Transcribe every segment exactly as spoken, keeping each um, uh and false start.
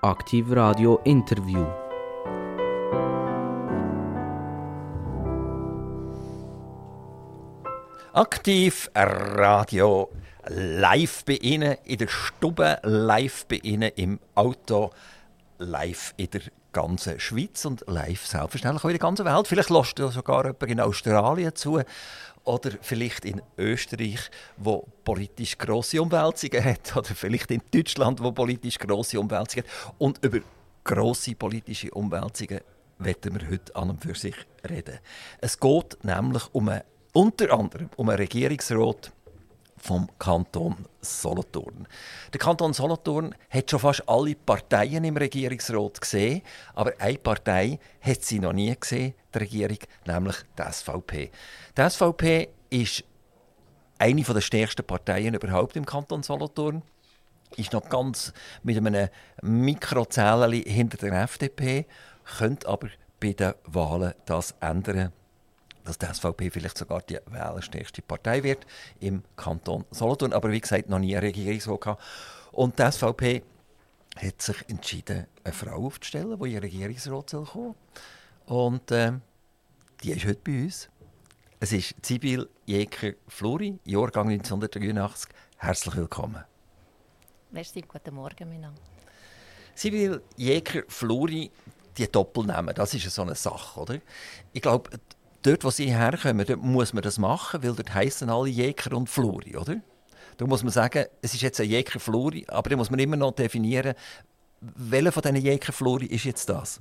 Aktiv Radio Interview. Aktiv Radio live bei Ihnen in der Stube, live bei Ihnen im Auto, live in der ganzen Schweiz und live selbstverständlich auch in der ganzen Welt. Vielleicht lässt du sogar jemand in Australien zu oder vielleicht in Österreich, wo politisch grosse Umwälzungen hat, oder vielleicht in Deutschland, wo politisch grosse Umwälzungen hat. Und über grosse politische Umwälzungen wollen wir heute an und für sich reden. Es geht nämlich um eine, unter anderem um einen Regierungsrat vom Kanton Solothurn. Der Kanton Solothurn hat schon fast alle Parteien im Regierungsrat gesehen, aber eine Partei hat sie noch nie gesehen, die Regierung, nämlich die S V P. Die S V P ist eine der stärksten Parteien überhaupt im Kanton Solothurn. Ist noch ganz mit einem Mikrozählchen hinter der F D P, könnte aber bei den Wahlen das ändern, dass die S V P vielleicht sogar die wählerstärkste Partei wird im Kanton Solothurn. Aber wie gesagt, noch nie eine Regierungswahl gehabt. Und die S V P hat sich entschieden, eine Frau aufzustellen, die in den Regierungsrat kommen soll. Und äh, die ist heute bei uns. Es ist Sibylle Jäcker-Fluri, Jahrgang neunzehnhundertdreiundachtzig. Herzlich willkommen. Merci, guten Morgen, mein Name. Sibylle Jäcker-Fluri, die Doppelnamen, das ist so eine Sache, oder? Ich glaube, dort, wo sie herkommen, dort muss man das machen, weil dort heissen alle Jäcker und Fluri, oder? Da muss man sagen, es ist jetzt ein Jäcker-Fluri, aber da muss man immer noch definieren, welcher von diesen Jäcker-Fluri ist jetzt das?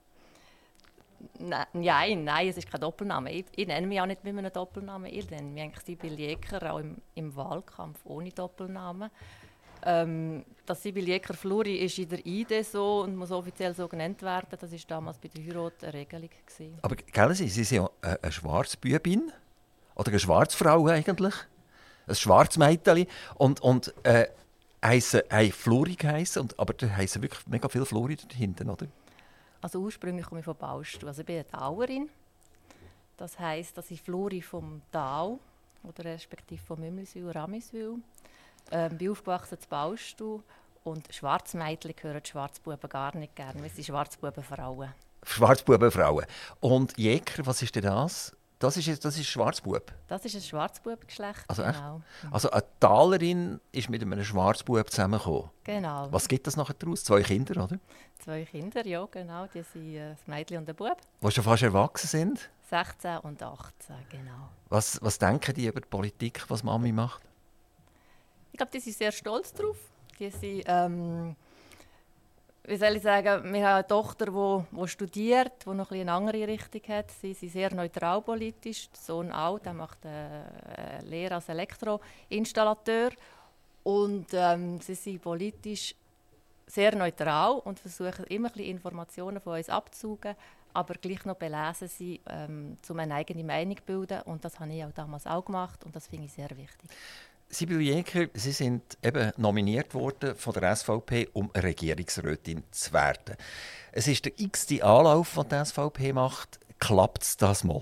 Nein, nein, es ist kein Doppelname. Ich, ich nenne mich auch nicht mit einem Doppelnamen. Ich nenne mich eigentlich Sibylle Jäcker, auch im, im Wahlkampf ohne Doppelnamen. Ähm, das Sibylle Jäcker-Fluri ist in der I D so und muss offiziell so genannt werden. Das war damals bei der Heirat eine Regelung gewesen. Aber kennen Sie, Sie sind ja eine, eine Schwarzbübin oder eine Schwarzfrau eigentlich, ein Schwarzmädchen und, und äh, heissen, haben Fluri geheissen, und, aber da heissen wirklich mega viele Fluri dahinter, oder? Also ursprünglich komme ich von Baustuhl. Also ich bin eine Tauerin. Das heisst, dass ich Fluri vom Tau oder respektive von Mümliswil, Ramiswil. Ähm, bin aufgewachsen zu Baustuhl und Schwarzmädchen gehören die Schwarzbuben gar nicht gerne. Wir sind Schwarzbubenfrauen. Schwarzbubenfrauen. Und Jäcker, was ist denn das? Das ist, das ist Schwarzbub? Das ist ein Schwarzbubengeschlecht, also echt? Genau. Also eine Talerin ist mit einem Schwarzbub zusammengekommen? Genau. Was gibt das nachher daraus? Zwei Kinder, oder? Zwei Kinder, ja, genau. Die sind ein Mädchen und ein Bub. Die schon fast erwachsen sind? sechzehn und achtzehn, genau. Was, was denken die über die Politik, was Mami macht? Ich glaube, die sind sehr stolz darauf. Die sind, ähm, wie soll ich sagen, wir haben eine Tochter, die, die studiert, die noch ein eine andere Richtung hat. Sie sind sehr neutral politisch. Der Sohn auch, der macht eine Lehre als Elektroinstallateur. Und ähm, sie sind politisch sehr neutral und versuchen immer ein bisschen Informationen von uns abzusaugen, aber gleich noch belesen sie, ähm, um eine eigene Meinung zu bilden. Und das habe ich auch damals auch gemacht und das finde ich sehr wichtig. Sibylle Jäcker, Sie sind eben nominiert worden von der S V P, um eine Regierungsrätin zu werden. Es ist der x-te Anlauf, den die S V P macht. Klappt es das mal?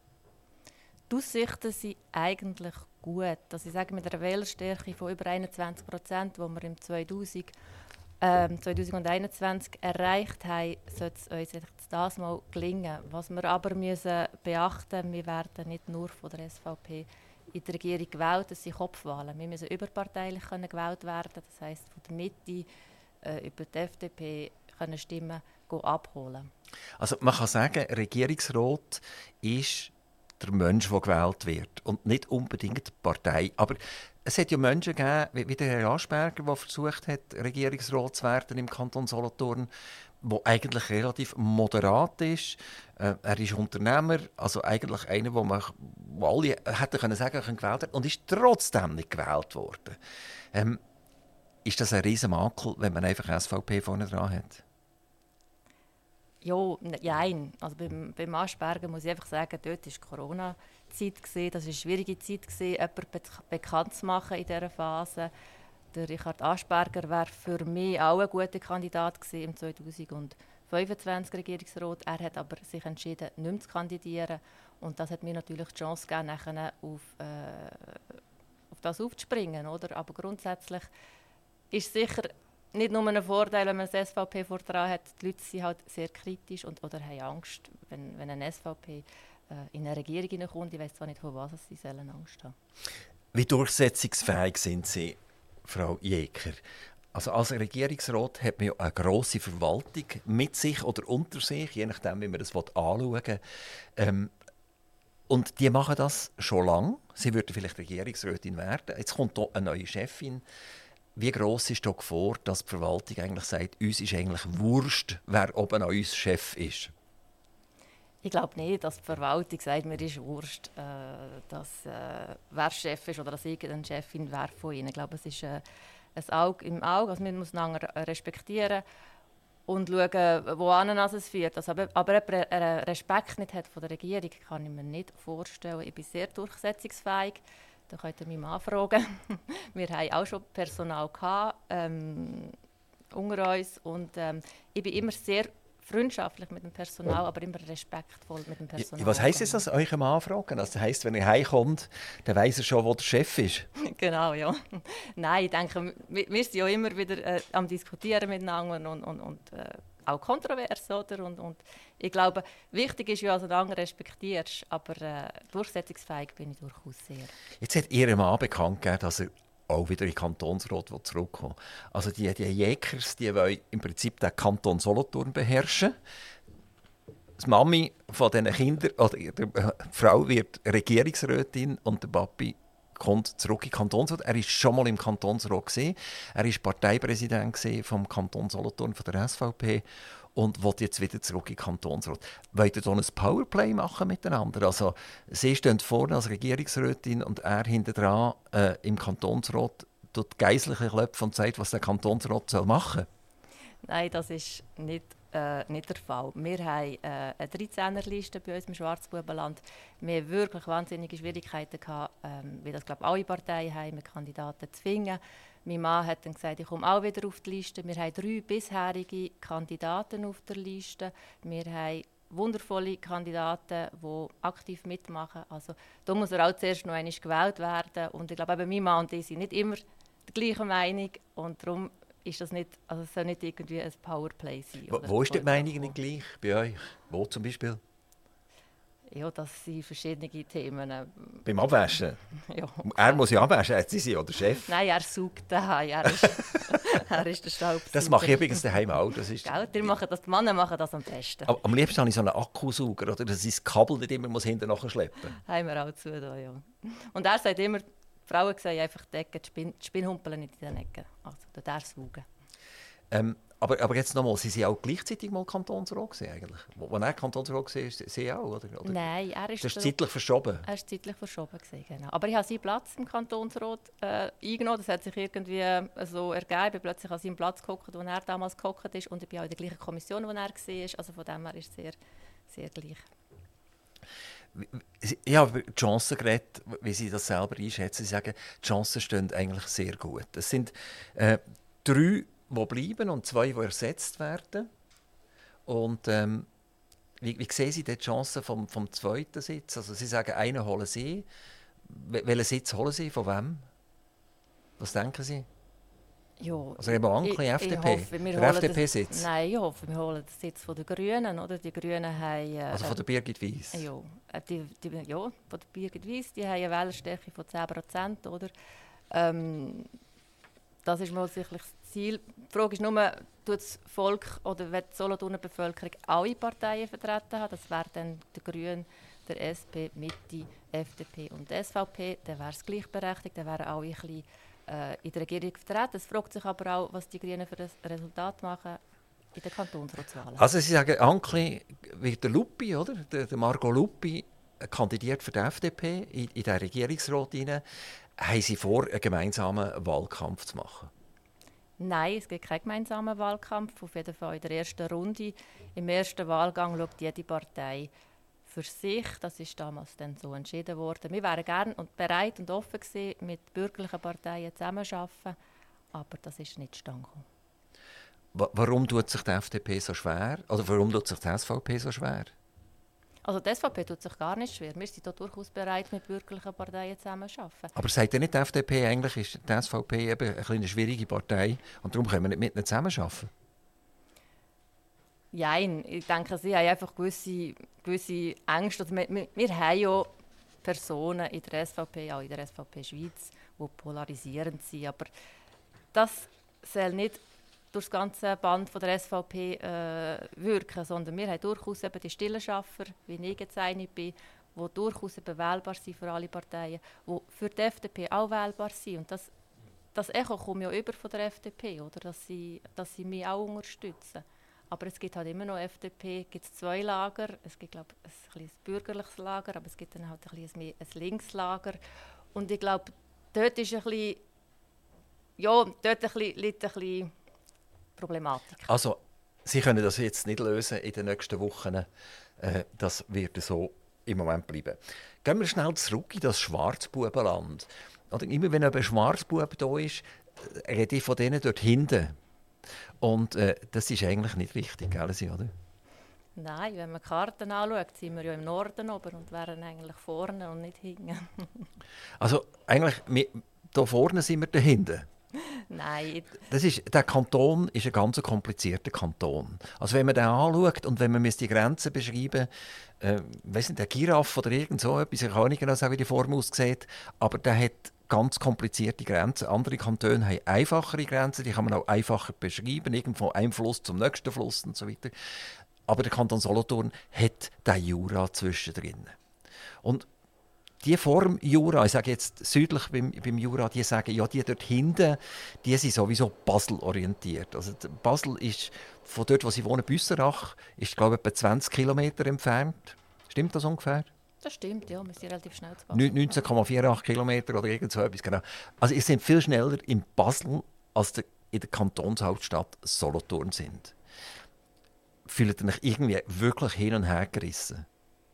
Die Aussichten sind eigentlich gut. Also ich sage, mit einer Wählerstärke von über einundzwanzig Prozent, die wir im zweitausend, ähm, zweitausendeinundzwanzig erreicht haben, sollte es uns das mal gelingen. Was wir aber müssen beachten, wir werden nicht nur von der S V P in der Regierung gewählt, das sind Kopfwahlen. Wir müssen überparteilich können gewählt werden, das heisst von der Mitte äh, über die F D P können Stimmen abholen. Also man kann sagen, Regierungsrat ist der Mensch, der gewählt wird und nicht unbedingt die Partei. Aber es hat ja Menschen gegeben, wie der Herr Aschberger, der versucht hat, Regierungsrat zu werden im Kanton Solothurn, der eigentlich relativ moderat ist. Äh, er ist Unternehmer, also eigentlich einer, wo man wo alle hätten können sagen können, gewählt hat, und ist trotzdem nicht gewählt worden. Ähm, ist das ein riesen Makel, wenn man einfach S V P vorne dran hat? Ja, nein. Also beim, beim Aschberger muss ich einfach sagen, dort war Corona-Zeit. Das war eine schwierige Zeit, jemanden be- bekannt zu machen in dieser Phase. Der Richard Aschberger wäre für mich auch ein guter Kandidat gewesen im zweitausendfünfundzwanzig Regierungsrat. Er hat aber sich entschieden, nicht mehr zu kandidieren. Und das hat mir natürlich die Chance gegeben, nachher auf, äh, auf das aufzuspringen. Oder? Aber grundsätzlich ist sicher nicht nur ein Vorteil, wenn man das S V P vor dran hat. Die Leute sind halt sehr kritisch und, oder haben Angst, wenn, wenn ein S V P äh, in eine Regierung hineinkommt. Ich weiss zwar nicht, von was sie sollen Angst haben. Wie durchsetzungsfähig sind Sie, Frau Jäcker? Also als Regierungsrat hat man ja eine grosse Verwaltung mit sich oder unter sich, je nachdem, wie man das anschauen will. Ähm, und die machen das schon lange. Sie würden vielleicht Regierungsrätin werden. Jetzt kommt hier eine neue Chefin. Wie gross ist die Gefahr, dass die Verwaltung eigentlich sagt, uns ist eigentlich wurscht, wer oben an uns Chef ist? Ich glaube nicht, dass die Verwaltung sagt, mir ist wurscht, äh, dass, äh, wer Chef ist oder dass irgendeine Chefin wer von ihnen. Ich glaube, es ist äh, ein Auge im Auge. Also man muss einander respektieren und schauen, wohin es führt. Also, aber aber ob er einen Respekt nicht hat von der Regierung, kann ich mir nicht vorstellen. Ich bin sehr durchsetzungsfähig. Da könnt ihr mich mal fragen. Wir hatten auch schon Personal gehabt, ähm, unter uns. Und, ähm, ich bin immer sehr freundschaftlich mit dem Personal, aber immer respektvoll mit dem Personal. Was heisst es, dass euch am Anfragen? Das heisst, wenn ihr heimkommt, dann weiss er schon, wo der Chef ist? Genau, ja. Nein, ich denke, wir, wir sind ja immer wieder äh, am Diskutieren miteinander und, und, und äh, auch kontrovers. Oder? Und, und ich glaube, wichtig ist ja, dass du anderen respektierst, aber äh, durchsetzungsfähig bin ich durchaus sehr. Jetzt hat Ihr Mann bekannt gegeben, dass er auch wieder in den Kantonsrat zurückkommen. Also die, die Jäckers, die wollen im Prinzip den Kanton Solothurn beherrschen. Die Mami von diesen Kindern, oder die Frau wird Regierungsrätin und der Papi kommt zurück in den Kantonsrat. Er war schon mal im Kantonsrat gewesen. Er war Parteipräsident vom Kanton Solothurn von der S V P und will jetzt wieder zurück in den Kantonsrat. Wollt ihr hier ein Powerplay machen miteinander? Also, sie stehen vorne als Regierungsrätin und er hinten dran äh, im Kantonsrat tut geisliche Klöpfe und sagt, was der Kantonsrat soll machen soll? Nein, das ist nicht, äh, nicht der Fall. Wir haben äh, eine dreizehner-Liste bei uns im Schwarzbubenland. Wir hatten wirklich wahnsinnige Schwierigkeiten gehabt, ähm, wie das glaube alle Parteien haben, mit Kandidaten zu finden. Mein Mann hat dann gesagt, ich komme auch wieder auf die Liste. Wir haben drei bisherige Kandidaten auf der Liste. Wir haben wundervolle Kandidaten, die aktiv mitmachen. Also, da muss er auch zuerst noch einmal gewählt werden. Und ich glaube, eben mein Mann und ich sind nicht immer der gleichen Meinung. Und darum ist das nicht, also es soll nicht irgendwie ein Powerplay sein. Wo, wo ist die Meinung nicht gleich bei euch? Wo zum Beispiel? Ja, das sind verschiedene Themen. Beim Abwaschen? Ja. Er muss ja abwaschen, Sie sind ja der Chef. Nein, er saugt daheim. Er ist, er ist der Staubsauger. Das mache ich übrigens daheim auch. Das ist Gell, die, machen das, die Männer machen das am besten. Aber am liebsten habe ich so einen Akkusauger, oder? Dass ich das Kabel nicht immer muss hinten nachher schleppen muss. Haben wir auch zu da, ja. Und er sagt immer, die Frauen sagen einfach die Ecke, die, Spin die Spinnhumpeln nicht in den Ecken. Also, da der saugen. Ähm, aber, aber jetzt nochmal, Sie waren auch gleichzeitig mal Kantonsrat gewesen, eigentlich. Wo er Kantonsrat war, Sie auch, oder? oder? Nein, er ist... Das ist zeitlich verschoben? Er ist zeitlich verschoben gewesen, genau. Aber ich habe seinen Platz im Kantonsrat äh, eingenommen. Das hat sich irgendwie äh, so ergeben. Ich bin plötzlich an seinem Platz gehockt, wo er damals gehockt ist. Und ich bin auch in der gleichen Kommission, wo er war. Also von dem her ist es sehr, sehr gleich. Ich habe über die Chancen geredet, wie Sie das selber einschätzen. Sie sagen, die Chancen stehen eigentlich sehr gut. Es sind äh, drei, die bleiben und zwei, die ersetzt werden. Und ähm, wie, wie sehen Sie die Chancen vom, vom zweiten Sitz? Also Sie sagen, einen holen Sie. Welchen Sitz holen Sie? Von wem? Was denken Sie? Ja, also eben Ankli, F D P, hoffe, der F D P-Sitz? Nein, ich hoffe, wir holen den Sitz von den Grünen. Oder? Die Grünen haben... Äh, also von der Birgit Weiss? Ja, die, die, ja, von der Birgit Weiss. Die haben eine Wählerstärke von zehn Prozent. Oder? Ähm, das ist mal sicherlich das Ziel. Die Frage ist nur, tut das Volk oder wird die Solothurner Bevölkerung alle Parteien vertreten haben? Das wäre dann der Grünen, der S P, Mitte, F D P und S V P. Dann wäre es gleichberechtigt, dann wären alle ein bisschen äh, in der Regierung vertreten. Es fragt sich aber auch, was die Grünen für ein Resultat machen in den Kantonsratswahlen. Also Sie sagen, Ankli wird der Luppi, oder? Der, der Margot Luppi kandidiert für die F D P in, in den Regierungsrat hinein. Haben Sie vor, einen gemeinsamen Wahlkampf zu machen? Nein, es gibt keinen gemeinsamen Wahlkampf. Auf jeden Fall in der ersten Runde. Im ersten Wahlgang schaut jede Partei für sich. Das ist damals dann so entschieden worden. Wir wären gerne und bereit und offen gewesen, mit bürgerlichen Parteien zusammenzuarbeiten, aber das ist nicht zustande gekommen. Warum tut sich die F D P so schwer? Oder warum tut sich die S V P so schwer? Also die S V P tut sich gar nicht schwer. Wir sind da durchaus bereit, mit bürgerlichen Parteien zusammenzuarbeiten. Aber sagt ihr nicht, die F D P, eigentlich ist die S V P eben eine kleine schwierige Partei und darum können wir nicht mit ihnen zusammenarbeiten? Nein, ich denke, sie haben einfach gewisse, gewisse Ängste. Also wir, wir, wir haben ja Personen in der S V P, auch in der S V P Schweiz, die polarisierend sind. Aber das soll nicht durch das ganze Band von der S V P äh, wirken, sondern wir haben durchaus eben die stillen Schaffer, wie ich jetzt eine bin, die durchaus eben wählbar sind für alle Parteien, die für die F D P auch wählbar sind. Und das, das Echo kommt ja über von der F D P, oder? Dass, sie, dass sie mich auch unterstützen. Aber es gibt halt immer noch F D P, gibt es zwei Lager. Es gibt, glaube ich, ein, ein bürgerliches Lager, aber es gibt dann halt ein, bisschen ein, ein Linkslager. Und ich glaube, dort ist ein bisschen, ja, dort ein bisschen, liegt ein bisschen Problematik. Also, Sie können das jetzt nicht lösen in den nächsten Wochen. Äh, das wird so im Moment bleiben. Gehen wir schnell zurück in das Schwarzbubenland. Oder immer wenn ein Schwarzbub da ist, rede ich von denen dort hinten. Und äh, das ist eigentlich nicht richtig, gell, oder? Nein, wenn man die Karten anschaut, sind wir ja im Norden oben und wären eigentlich vorne und nicht hinten. Also eigentlich, wir, da vorne sind wir da hinten. Nein. Das ist, der Kanton ist ein ganz komplizierter Kanton. Also wenn man den anschaut und wenn man die Grenzen beschreiben äh, weiss nicht, der Giraffe oder irgend so etwas, ich kann nicht genau sagen, wie die Form aussieht, aber der hat ganz komplizierte Grenzen. Andere Kantone haben einfachere Grenzen, die kann man auch einfacher beschreiben, irgendwo einem Fluss zum nächsten Fluss und so weiter. Aber der Kanton Solothurn hat den Jura zwischendrin. Und die Form Jura, ich sage jetzt südlich beim, beim Jura, die sagen, ja, die dort hinten, die sind sowieso Basel orientiert. Also Basel ist von dort, wo sie wohnen, Büsserach, ist glaube ich etwa zwanzig Kilometer entfernt. Stimmt das ungefähr? Das stimmt, ja, wir sind relativ schnell zu Basel. neunzehn Komma achtzig Kilometer oder irgend so etwas, genau. Also ihr seid viel schneller in Basel, als ihr in der Kantonshauptstadt Solothurn sind. Fühlt ihr euch irgendwie wirklich hin und her gerissen?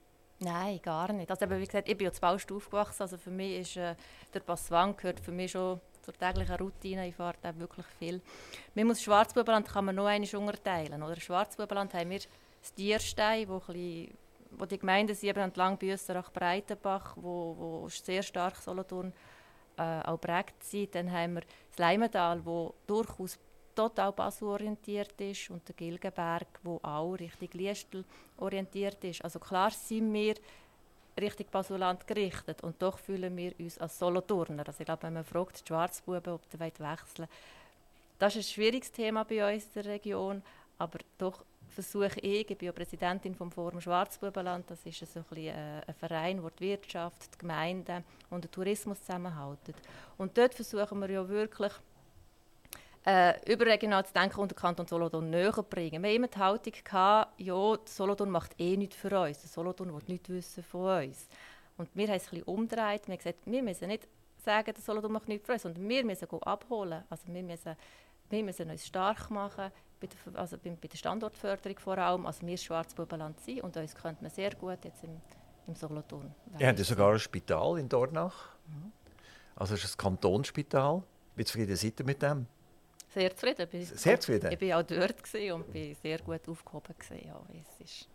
Nein, gar nicht. Also, wie gesagt, ich bin ja zu Baust aufgewachsen. Also für mich ist äh, der Passwang gehört für mich schon zur täglichen Routine. Ich fahre da wirklich viel. Wir muss Schwarzbubenland kann man noch einmal unterteilen. Oder Schwarzbubenland haben wir das Dierstein, wo, bisschen, wo die Gemeinden sind eben entlang Büsserach, Breitenbach, wo, wo sehr stark Solothurn äh, auch prägt sind. Dann haben wir das Leimental, wo durchaus total Basel-orientiert ist, und der Gilgenberg, der auch Richtung Liestel orientiert ist. Also klar sind wir Richtung Baselland gerichtet und doch fühlen wir uns als Solothurner. Also ich glaube, wenn man fragt, die Schwarzbuben, ob sie wechseln wollen, das ist ein schwieriges Thema bei uns in der Region, aber doch versuche ich, ich bin ja Präsidentin vom Forum Schwarzbubenland, das ist so ein, bisschen ein Verein, der die Wirtschaft, die Gemeinden und den Tourismus zusammenhält. Und dort versuchen wir ja wirklich, Äh, überregional zu denken und den Kanton Solothurn näher zu bringen. Wir hatten immer die Haltung, gehabt, ja, Solothurn macht eh nichts für uns. Der Solothurn will nichts wissen von uns. Und wir haben es ein bisschen umgedreht. Wir haben gesagt, wir müssen nicht sagen, der Solothurn macht nichts für uns, sondern wir müssen abholen. Also wir müssen, wir müssen uns stark machen, bei der, also bei der Standortförderung vor allem. Also wir Schwarzbubenland sind und uns könnte man sehr gut jetzt im, im Solothurn. Ihr habt ja sogar ein Spital in Dornach. Mhm. Also es ist ein Kantonsspital. Wie zufrieden seid ihr mit dem? Sehr zufrieden. Ich sehr zufrieden? Ich war auch dort und war sehr gut aufgehoben. Ja, es ist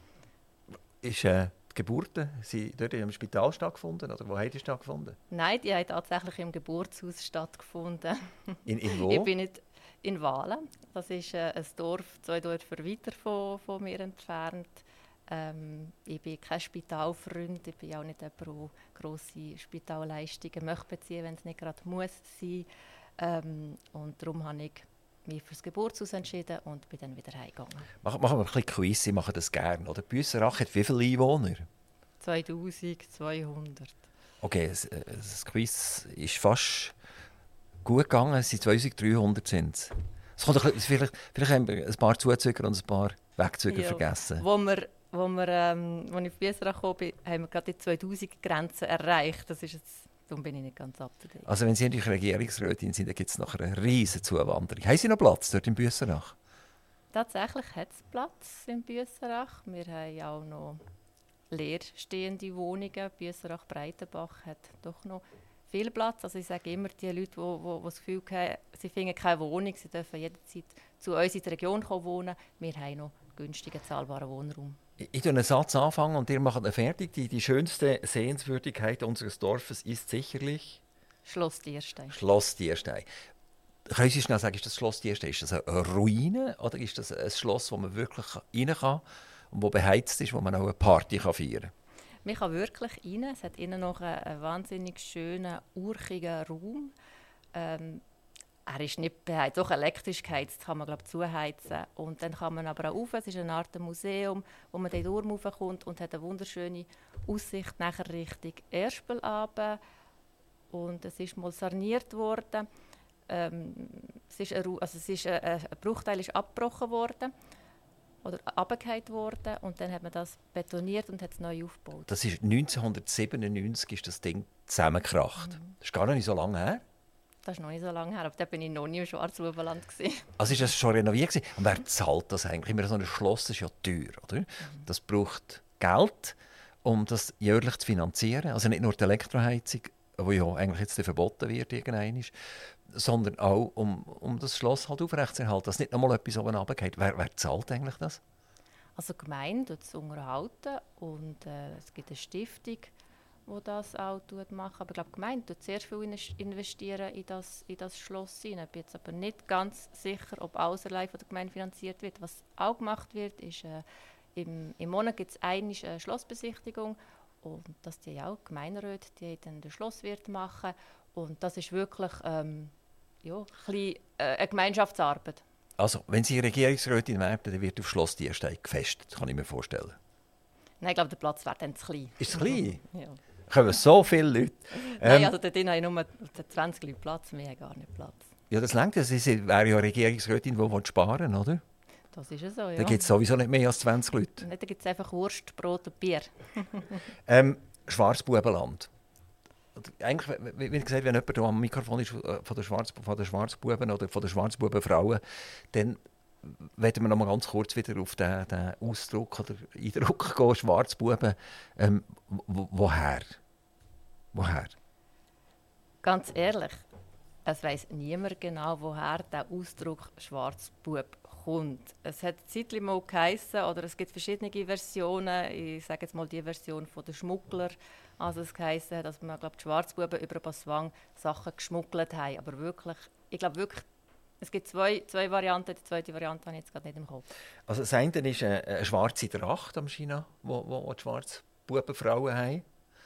ist äh, die Geburten sind dort im Spital stattgefunden? Oder wo haben die stattgefunden? Nein, die haben tatsächlich im Geburtshaus stattgefunden. In, in wo? Ich bin nicht in Wahlen. Das ist äh, ein Dorf, zwei Dörfer weiter von, von mir entfernt. Ähm, ich bin kein Spitalfreund. Ich bin auch nicht jemand, der grosse Spitalleistungen möchte beziehen, wenn es nicht gerade muss sein. Ähm, und darum habe ich mich für das Geburtshaus entschieden und bin dann wieder heimgegangen. Machen wir ein bisschen Quiz, Sie machen das gerne. Oder? Büsserach hat wie viele Einwohner? zweitausendzweihundert. Okay, das, das Quiz ist fast gut gegangen. Es sind zweitausenddreihundert. Sind es. Kommt ein bisschen, vielleicht, vielleicht haben wir ein paar Zuzüger und ein paar Wegzüger ja, vergessen. Wo wir, wo wir, ähm, als ich auf Büsserach gekommen bin, haben wir gerade die zweitausend-Grenze erreicht. Das ist jetzt Darum bin ich nicht ganz up to date. Also wenn Sie endlich Regierungsrätin sind, dann gibt es noch eine riesige Zuwanderung. Haben Sie noch Platz dort in Büsserach? Tatsächlich hat es Platz in Büsserach. Wir haben auch noch leerstehende Wohnungen. Büsserach-Breitenbach hat doch noch viel Platz. Also ich sage immer, die Leute, die das Gefühl haben, sie finden keine Wohnung, sie dürfen jederzeit zu uns in der Region wohnen. Wir haben noch günstigen, zahlbaren Wohnraum. Ich, ich einen Satz anfangen und ihr macht ihn fertig. Die, die schönste Sehenswürdigkeit unseres Dorfes ist sicherlich Schloss Dierstein. Schloss Dierstein. Können Sie schnell sagen, ist das Schloss Dierstein ist das eine Ruine oder ist das ein Schloss, wo man wirklich rein kann und wo beheizt ist, wo man auch eine Party feiern kann? Man kann wirklich rein. Es hat innen noch einen, einen wahnsinnig schönen, urchigen Raum. Ähm, er ist nicht beheizt, auch elektrisch geheizt, kann man glaube ich, zuheizen. Und dann kann man aber auch rauf. Es ist eine Art Museum, wo man den Turm raufkommt und hat eine wunderschöne Aussicht nachher Richtung Erspel runter. Und es ist mal saniert worden. Ähm, es ist ein, also es ist ein, ein Bruchteil ist abgebrochen worden oder abgehakt worden und dann hat man das betoniert und hat es neu aufgebaut. Das ist neunzehnhundertsiebenundneunzig ist das Ding zusammengekracht. Mhm. Das ist gar nicht so lange her. Das ist noch nicht so lange her, aber da bin ich noch nie im Schwarzbubenland. Also ist das schon renoviert gewesen? Und wer zahlt das eigentlich? Immer so ein Schloss ist ja teuer, oder? Mhm. Das braucht Geld, um das jährlich zu finanzieren. Also nicht nur die Elektroheizung, die ja eigentlich jetzt verboten wird, irgendwann, sondern auch, um, um das Schloss halt aufrechtzuerhalten, dass nicht nochmal etwas oben runtergeht. Wer, wer zahlt eigentlich das? Also die Gemeinde tut es unterhalten und äh, es gibt eine Stiftung, die das auch macht. Aber ich glaube, die Gemeinde tut sehr viel investieren in das, in das Schloss. Ich bin jetzt aber nicht ganz sicher, ob alles allein von der Gemeinde finanziert wird. Was auch gemacht wird, ist, äh, im, im Monat gibt es eine äh, Schlossbesichtigung. Und dass die auch Gemeinderäte, die dann den Schlosswirt machen. Und das ist wirklich ähm, ja, ein bisschen, äh, eine Gemeinschaftsarbeit. Also, wenn Sie Regierungsrätin werden, dann wird auf Schloss Dierstein gefestet, kann ich mir vorstellen. Nein, ich glaube, der Platz wäre dann zu klein. Ist es klein? Ja. Kommen so viele Leute. Nein, Ähm, also dort drin habe ich nur zwanzig Leute Platz, mehr gar nicht Platz. Ja, das reicht. Sie wäre ja Regierungsrätin, die sparen will, oder? Das ist ja so, ja. Da gibt es sowieso nicht mehr als zwanzig Leute. Da gibt es einfach Wurst, Brot und Bier. ähm, Schwarzbubenland. Eigentlich, wie gesagt, wenn jemand am Mikrofon ist von der, Schwarz, von der Schwarzbuben oder von der Schwarzbubenfrauen, dann werden wir noch mal ganz kurz wieder auf den, den Ausdruck oder Eindruck gehen, Schwarzbuben. Ähm, wo, woher? Woher? Ganz ehrlich, es weiss niemand genau, woher der Ausdruck Schwarzbub kommt. Es hat zeitlich mal geheissen, oder es gibt verschiedene Versionen. Ich sage jetzt mal die Version von der Schmuggler. Also es geheissen hat, dass man, glaube die Schwarzbuben über Passwang Sachen geschmuggelt haben. Aber wirklich, ich glaube wirklich, es gibt zwei, zwei Varianten. Die zweite Variante habe ich jetzt gerade nicht im Kopf. Also das eine ist eine, eine schwarze Tracht am China, wo, wo die Schwarzbubenfrauen haben.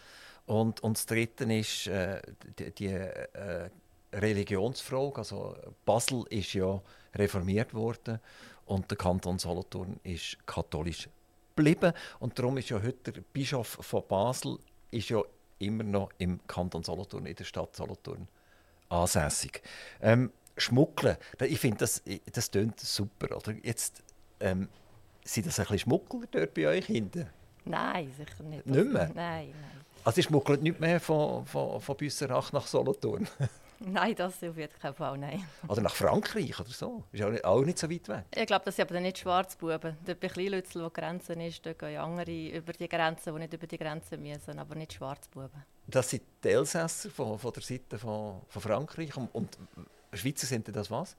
Und, und das dritte ist äh, die, die äh, Religionsfrage. Also Basel ist ja reformiert worden und der Kanton Solothurn ist katholisch geblieben. Und darum ist ja heute der Bischof von Basel ist ja immer noch im Kanton Solothurn, in der Stadt Solothurn ansässig. Ähm, Schmuggeln, ich finde, das, das tönt super. Oder? Jetzt, ähm, sind das ein bisschen Schmuggler dort bei euch hinten? Nein, sicher nicht. Nicht mehr? Nein, nein. Also ihr schmuggelt nicht mehr von, von, von Büsserach nach Solothurn? Nein, das auf jeden Fall nein. Oder nach Frankreich oder so? Ist auch nicht, auch nicht so weit weg. Ich glaube, das sind aber nicht Schwarzbuben. Dort bei Kleinlützel, wo die Grenze ist, dort gehen andere über die Grenze, die nicht über die Grenze müssen, aber nicht Schwarzbuben. Das sind die Elsässer von, von der Seite von, von Frankreich. Und, und Schweizer sind das was?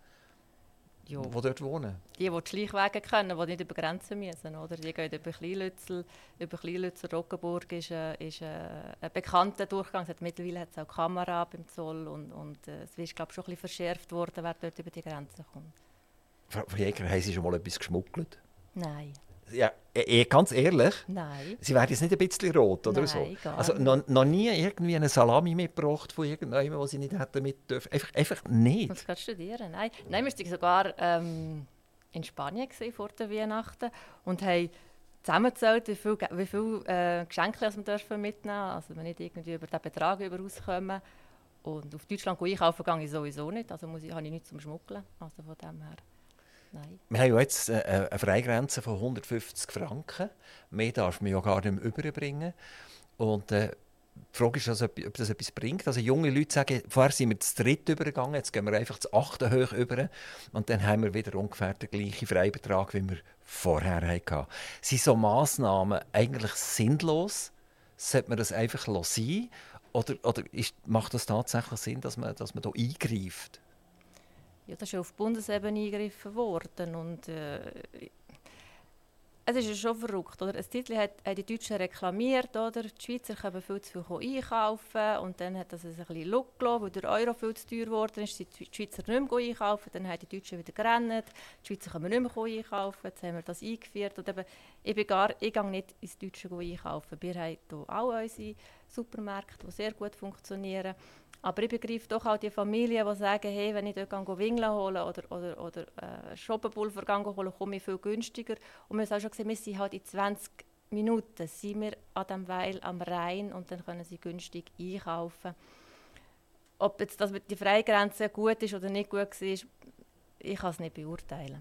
Ja. Die dort wohnen? Die, die die Schleichwege kennen, die nicht über Grenzen müssen. Oder? Die gehen über Kleinlützel. Über Kleinlützel, Roggenburg ist, äh, ist äh, ein bekannter Durchgang. Es hat, mittlerweile hat es auch Kamera beim Zoll. Und, und äh, es ist, glaube ich, schon ein bisschen verschärft worden, wer dort über die Grenzen kommt. Frau Jäger, haben Sie schon mal etwas geschmuggelt? Nein. Ja, eh, ganz ehrlich? Nein. Sie werden jetzt nicht ein bisschen rot oder Nein, so? Gar also noch, noch nie irgendwie eine Salami mitgebracht von irgendjemandem, den Sie nicht hätten mit dürfen? Einfach, einfach nicht? Ich muss gerade studieren. Nein, Nein wir waren sogar ähm, in Spanien vor der Weihnachten und haben zusammengezählt, wie viele wie viel, äh, Geschenke wir dürfen mitnehmen dürfen. Also wir nicht irgendwie über diesen Betrag über rauskommen. Und auf Deutschland einkaufen gehe ich sowieso nicht. Also muss ich, habe ich nichts zum Schmuggeln. Also von dem her. Nein. Wir haben ja jetzt eine Freigrenze von hundertfünfzig Franken. Mehr darf man ja gar nicht mehr überbringen. Und äh, die Frage ist, also, ob das etwas bringt. Also junge Leute sagen, vorher sind wir zu dritt übergegangen, jetzt gehen wir einfach zu achten hoch über. Und dann haben wir wieder ungefähr den gleichen Freibetrag, wie wir vorher hatten. Sind so Massnahmen eigentlich sinnlos? Sollte man das einfach sein? Oder, oder ist, macht das tatsächlich Sinn, dass man, dass man da eingreift? Ja, das ist ja auf Bundesebene eingegriffen worden und äh, es ist ja schon verrückt. Oder? Ein Titel hat, haben die Deutschen reklamiert, oder? Die Schweizer können viel zu viel einkaufen und dann hat das ein bisschen Look gelassen, weil der Euro viel zu teuer geworden ist, sind die Schweizer nicht mehr einkaufen, dann haben die Deutschen wieder gerannt, die Schweizer können nicht mehr einkaufen, jetzt haben wir das eingeführt. Und eben, ich, bin gar, ich gehe nicht ins Deutsche einkaufen. Wir haben hier auch unsere Supermärkte, die sehr gut funktionieren. Aber ich begreife doch auch die Familien, die sagen, hey, wenn ich dort Wingeln hole oder, oder, oder äh, Schoppenpulver hole, komme ich viel günstiger. Und wir haben auch schon gesehen, wir sind halt in zwanzig Minuten sind wir an diesem Weil am Rhein und dann können sie günstig einkaufen. Ob jetzt das mit die Freigrenze gut ist oder nicht gut war, ich kann es nicht beurteilen.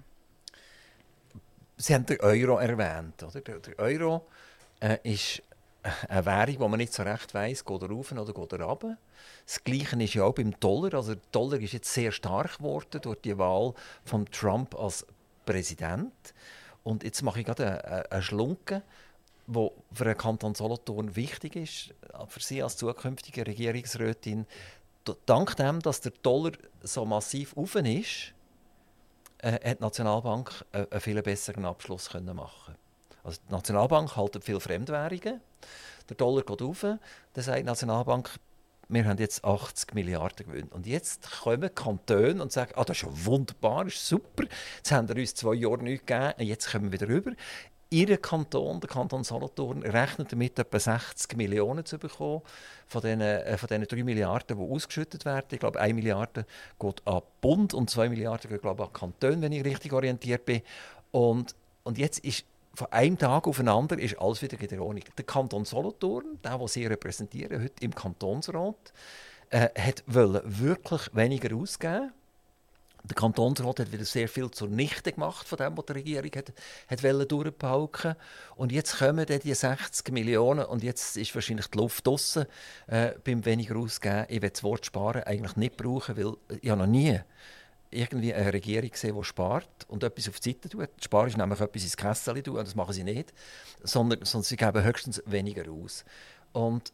Sie haben den Euro erwähnt. Oder? Der, der Euro äh, ist eine Währung, die man nicht so recht weiss, geht er rauf oder geht er runter. Das Gleiche ist ja auch beim Dollar. Also der Dollar ist jetzt sehr stark geworden durch die Wahl von Trump als Präsident. Und jetzt mache ich gerade einen Schlunken, der für den Kanton Solothurn wichtig ist, für Sie als zukünftige Regierungsrätin. Dank dem, dass der Dollar so massiv rauf ist, äh, hat die Nationalbank einen viel besseren Abschluss können machen. Also die Nationalbank hält viele Fremdwährungen. Der Dollar geht rauf. Dann sagt die Nationalbank, wir haben jetzt achtzig Milliarden Gewinn. Und jetzt kommen Kantone und sagen, ah, das ist ja wunderbar, das ist super. Jetzt haben wir uns zwei Jahre nichts gegeben, jetzt kommen wir wieder rüber. Ihr Kanton, der Kanton Solothurn, rechnet damit, etwa sechzig Millionen zu bekommen von diesen, äh, von diesen drei Milliarden, die ausgeschüttet werden. Ich glaube, eine Milliarde geht an den Bund und zwei Milliarden geht, glaube ich, an die Kantone, wenn ich richtig orientiert bin. Und, und jetzt ist von einem Tag auf den anderen ist alles wieder in der Ordnung. Der Kanton Solothurn, der, den Sie repräsentieren, heute im Kantonsrat, äh, hat wirklich weniger ausgeben. Der Kantonsrat hat wieder sehr viel zunichte gemacht von dem, was die Regierung hat, hat durchpauken. Und jetzt kommen dann die sechzig Millionen und jetzt ist wahrscheinlich die Luft draussen äh, beim weniger ausgeben. Ich will das Wort sparen eigentlich nicht brauchen, weil ich habe noch nie irgendwie eine Regierung gesehen, die spart und etwas auf die Seite tut. Sparen ist nämlich etwas ins Kästchen tun, und das machen sie nicht, sondern, sondern sie geben höchstens weniger aus. Und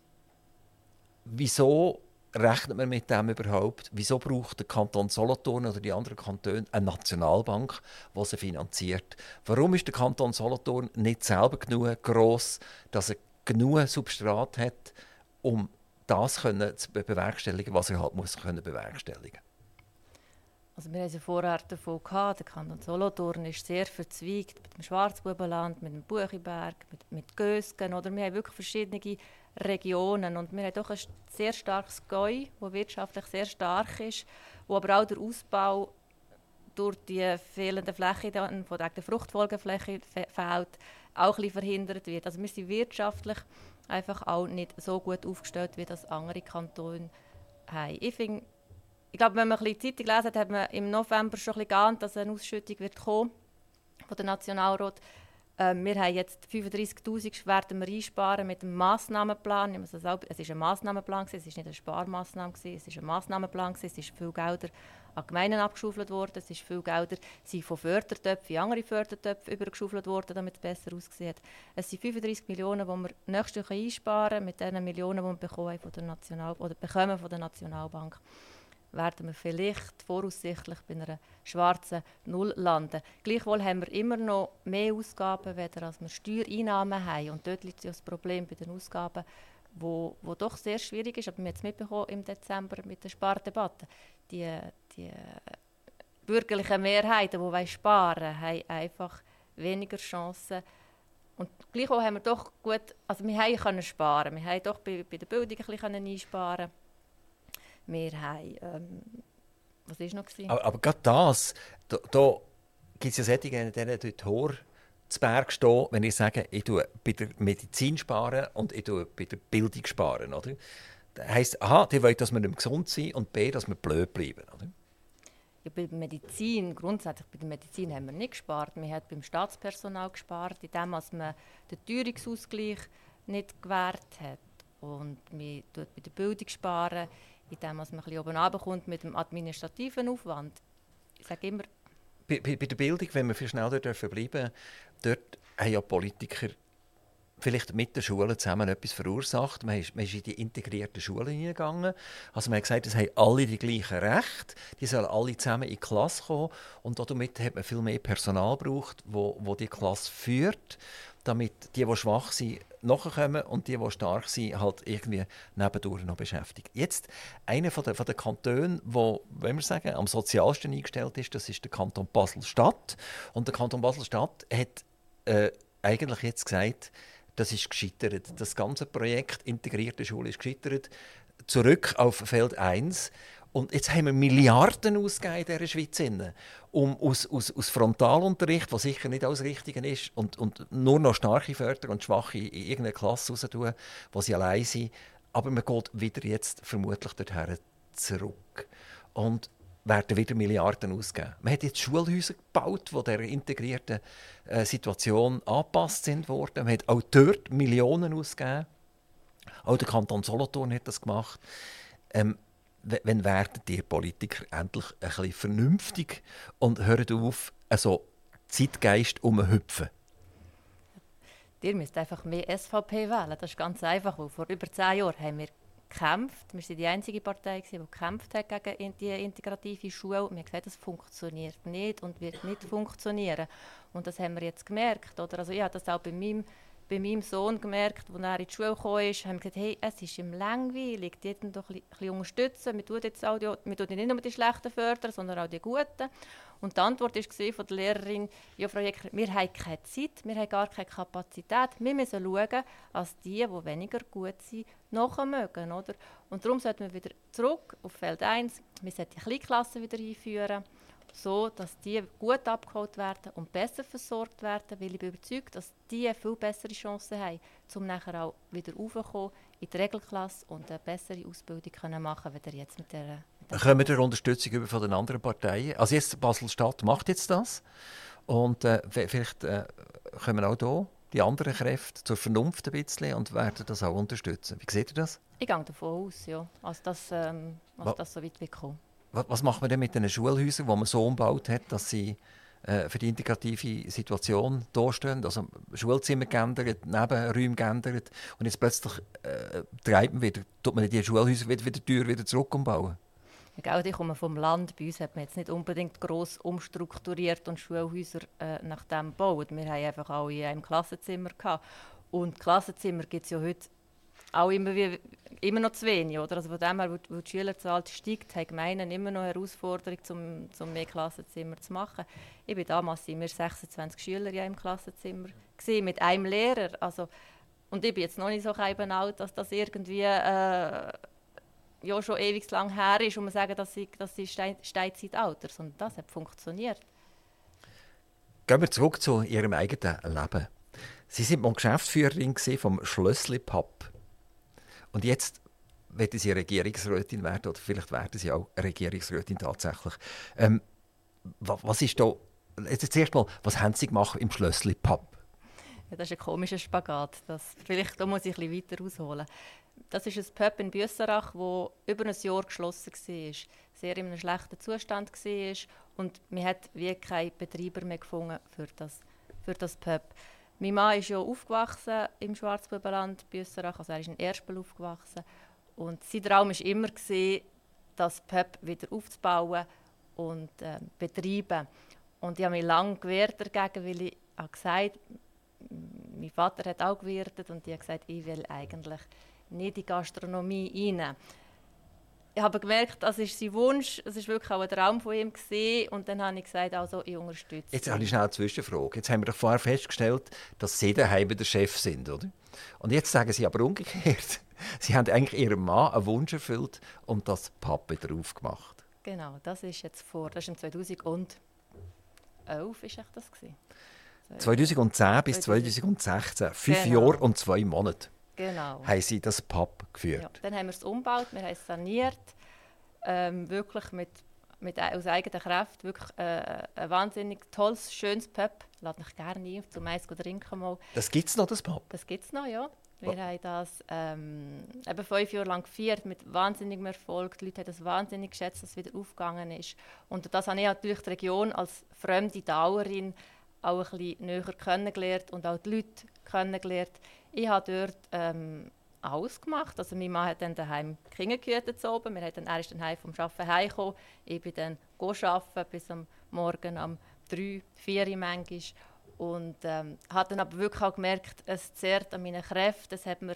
wieso rechnet man mit dem überhaupt? Wieso braucht der Kanton Solothurn oder die anderen Kantone eine Nationalbank, die sie finanziert? Warum ist der Kanton Solothurn nicht selber genug gross, dass er genug Substrat hat, um das können zu bewerkstelligen, was er halt muss können bewerkstelligen? Also wir hatten es vorher davon gehabt, der Kanton Solothurn ist sehr verzweigt mit dem Schwarzbubenland, mit dem Buchiberg, mit, mit Gösgen. Oder wir haben wirklich verschiedene Regionen und wir haben doch ein sehr starkes Gäu, das wirtschaftlich sehr stark ist, wo aber auch der Ausbau durch die fehlende Fläche von der Fruchtfolgefläche fehlt, auch ein bisschen verhindert wird. Also wir sind wirtschaftlich einfach auch nicht so gut aufgestellt, wie das andere Kantone haben. Ich finde, Ich glaube, wenn man ein bisschen die Zeitung gelesen hat, hat man im November schon ein bisschen geahnt, dass eine Ausschüttung wird kommen von der Nationalrat. Ähm, wir haben jetzt fünfunddreissigtausend werden wir einsparen mit dem Massnahmenplan. Es war ein Massnahmenplan, es war nicht eine Sparmaßnahme, es war ein Massnahmenplan, es sind viele Gelder an Gemeinden abgeschaufelt worden, es sind viele Gelder sind von Fördertöpfen in andere Fördertöpfe übergeschaufelt worden, damit es besser aussieht. Es sind fünfunddreissig Millionen, die wir nächstes Jahr einsparen können, mit den Millionen, die wir bekommen von der National- oder bekommen von der Nationalbank. Werden wir vielleicht voraussichtlich bei einer schwarzen Null landen. Gleichwohl haben wir immer noch mehr Ausgaben, als wir Steuereinnahmen haben. Und dort liegt ja das Problem bei den Ausgaben, wo, wo doch sehr schwierig ist. Aber wir haben es mitbekommen im Dezember mit der Spardebatte. Die, die bürgerlichen Mehrheiten, die sparen wollen, haben einfach weniger Chancen. Und gleichwohl haben wir doch gut, also wir haben können sparen. Wir haben doch bei, bei der Bildung ein bisschen einsparen. Wir haben, ähm, was war noch? Aber, aber gerade das, da, da gibt es ja solche, die dort hoch zu Berg stehen, wenn ich sage, ich tue bei der Medizin sparen und ich tue bei der Bildung sparen. Oder? Das heisst, aha, die wollen, dass wir nicht gesund sind und b, dass wir blöd bleiben. Oder? Ja, bei der Medizin, grundsätzlich bei der Medizin haben wir nicht gespart. Wir haben beim Staatspersonal gespart, indem man den Teuerungsausgleich nicht gewährt hat. Und wir sparen bei der Bildung sparen, indem man ein bisschen oben runterkommt mit dem administrativen Aufwand. Ich sage immer... Bei, bei, bei der Bildung, wenn wir viel schnell dort bleiben dürfen, dort haben ja Politiker vielleicht mit den Schulen zusammen etwas verursacht. Man ist, man ist in die integrierten Schulen hineingegangen. Also man hat gesagt, es haben alle die gleichen Rechte, die sollen alle zusammen in die Klasse kommen. Und damit hat man viel mehr Personal gebraucht, wo, wo die Klasse führt, damit die, die schwach sind, nachkommen und die, die stark sind, halt irgendwie nebendurch noch beschäftigt. Jetzt, einer von den, von den Kantonen, der, wenn wir sagen, am sozialsten eingestellt ist, das ist der Kanton Basel-Stadt. Und der Kanton Basel-Stadt hat äh, eigentlich jetzt gesagt, das ist gescheitert. Das ganze Projekt integrierte Schule ist gescheitert. Zurück auf Feld eins. Und jetzt haben wir Milliarden ausgegeben in dieser Schweiz, um aus, aus, aus Frontalunterricht, was sicher nicht alles Richtige ist, und, und nur noch starke fördern und schwache in irgendeine Klasse raus tun, wo sie allein sind. Aber man geht wieder jetzt vermutlich dorthin zurück. Und werden wieder Milliarden ausgeben. Man hat jetzt Schulhäuser gebaut, die dieser integrierten äh, Situation angepasst sind worden. Man hat auch dort Millionen ausgegeben. Auch der Kanton Solothurn hat das gemacht. Ähm, Wann werden die Politiker endlich ein bisschen vernünftig und hören auf, also Zeitgeist umhüpfen? Ihr müsst einfach mehr S V P wählen. Das ist ganz einfach. Vor über zehn Jahren haben wir gekämpft. Wir waren die einzige Partei, die gekämpft hat gegen die integrative Schule. Wir haben gesagt, das funktioniert nicht und wird nicht funktionieren. Und das haben wir jetzt gemerkt. Oder? Also ich habe das auch bei meinem bei meinem Sohn gemerkt, als er in die Schule kam, haben wir gesagt, hey, es ist ihm langweilig, die hätten doch ein bisschen, ein bisschen unterstützen. Wir tun jetzt auch die, wir tun nicht nur die Schlechten fördern, sondern auch die Guten. Und die Antwort war von der Lehrerin, ja, Frau Jäcker, wir haben keine Zeit, wir haben gar keine Kapazität. Wir müssen schauen, dass die, die weniger gut sind, nachher mögen. Oder? Und darum sollten wir wieder zurück auf Feld eins. Wir sollten die Kleinklassen wieder einführen, so dass die gut abgeholt werden und besser versorgt werden, weil ich bin überzeugt, dass die eine viel bessere Chancen haben, um nachher auch wieder raufzukommen in die Regelklasse und eine bessere Ausbildung können machen können, als jetzt mit der... Mit der Kommen wir Unterstützung über von den anderen Parteien? Also jetzt Basel-Stadt macht jetzt das und äh, vielleicht äh, kommen auch hier die anderen Kräfte zur Vernunft ein bisschen und werden das auch unterstützen. Wie seht ihr das? Ich gehe davon aus, ja, als das, ähm, als das so weit wird kommen. Was macht man denn mit den Schulhäusern, die man so umgebaut hat, dass sie äh, für die integrative Situation dastehen? Also Schulzimmer geändert, Nebenräume geändert und jetzt plötzlich äh, treibt man wieder, tut man die Schulhäuser wieder, wieder Tür wieder zurück umbauen? Ja, ich komme vom Land. Bei uns hat man jetzt nicht unbedingt gross umstrukturiert und Schulhäuser äh, nach dem gebaut. Wir haben einfach alle in einem Klassenzimmer gehabt. Und Klassenzimmer gibt es ja heute auch immer, wie, immer noch zu wenig. Oder? Also von dem her, wo die Schülerzahl steigt, haben Gemeinden immer noch Herausforderungen, um, um mehr Klassenzimmer zu machen. Ich war damals waren wir sechsundzwanzig Schüler in einem Klassenzimmer gewesen, mit einem Lehrer. Also, und ich bin jetzt noch nicht so alt, dass das irgendwie äh, ja, schon ewig lang her ist und man sagen, dass sie, dass sie Steinzeitalter, sondern das hat funktioniert. Gehen wir zurück zu Ihrem eigenen Leben. Sie waren mal Geschäftsführerin vom Schlössli Pub. Und jetzt werden Sie Regierungsrätin werden, oder vielleicht werden Sie auch Regierungsrätin tatsächlich. Ähm, was ist da, jetzt zuerst mal, was haben Sie gemacht im Schlössli Pub? Ja, das ist ein komischer Spagat. Das, vielleicht da muss ich ein bisschen weiter ausholen. Das ist ein Pub in Büsserach, das über ein Jahr geschlossen war, sehr in einem schlechten Zustand war und man hat wie keinen Betreiber mehr gefunden für das, für das Pub. Mein Mann ist ja aufgewachsen im Schwarzbubenland, Büsserach, also er ist in Erspel aufgewachsen. Und sein Traum war immer, das Pub wieder aufzubauen und äh, betreiben. Und ich habe mich lange gewehrt dagegen, weil ich habe gesagt, mein Vater hat auch gewirtet und ich habe gesagt, ich will eigentlich nicht in die Gastronomie rein. Ich habe gemerkt, das ist sein Wunsch, es war wirklich auch ein Traum von ihm gewesen, und dann habe ich gesagt, also ich unterstütze. Jetzt habe ich schnell eine Zwischenfrage. Jetzt haben wir doch vorher festgestellt, dass Sie daheim der Chef sind, oder? Und jetzt sagen Sie aber umgekehrt. Sie haben eigentlich Ihrem Mann einen Wunsch erfüllt und das Pub wieder aufgemacht. Genau, das ist jetzt vor, das war im zweitausendelf ist das gewesen. zweitausendzehn bis zweitausendsechzehn, fünf Genau. Jahre und zwei Monate. Genau. Haben Sie das Pub geführt? Ja, dann haben wir es umgebaut, wir haben es saniert, ähm, wirklich mit, mit, aus eigenen Kräften, wirklich äh, ein wahnsinnig tolles, schönes Pub. Ich lade mich gerne ein, zum Eis zu trinken mal. Das gibt es noch, das Pub? Das gibt es noch, ja. Wir Oh. haben das ähm, eben fünf Jahre lang gefeiert, mit wahnsinnigem Erfolg. Die Leute haben das wahnsinnig geschätzt, dass es wieder aufgegangen ist. Und das habe ich natürlich die Region als fremde Dauerin auch ein bisschen näher kennengelernt und auch die Leute kennengelernt. Ich habe dort ähm, alles gemacht. Also mein Mann hat dann daheim die Kinder gehütet oben. Wir dann, er ist dann heim vom Arbeiten heimgekommen. Ich bin dann arbeiten bis am Morgen um drei, vier Uhr manchmal. Und ähm, habe dann aber wirklich auch gemerkt, es zehrt an meinen Kräften. Es hat mir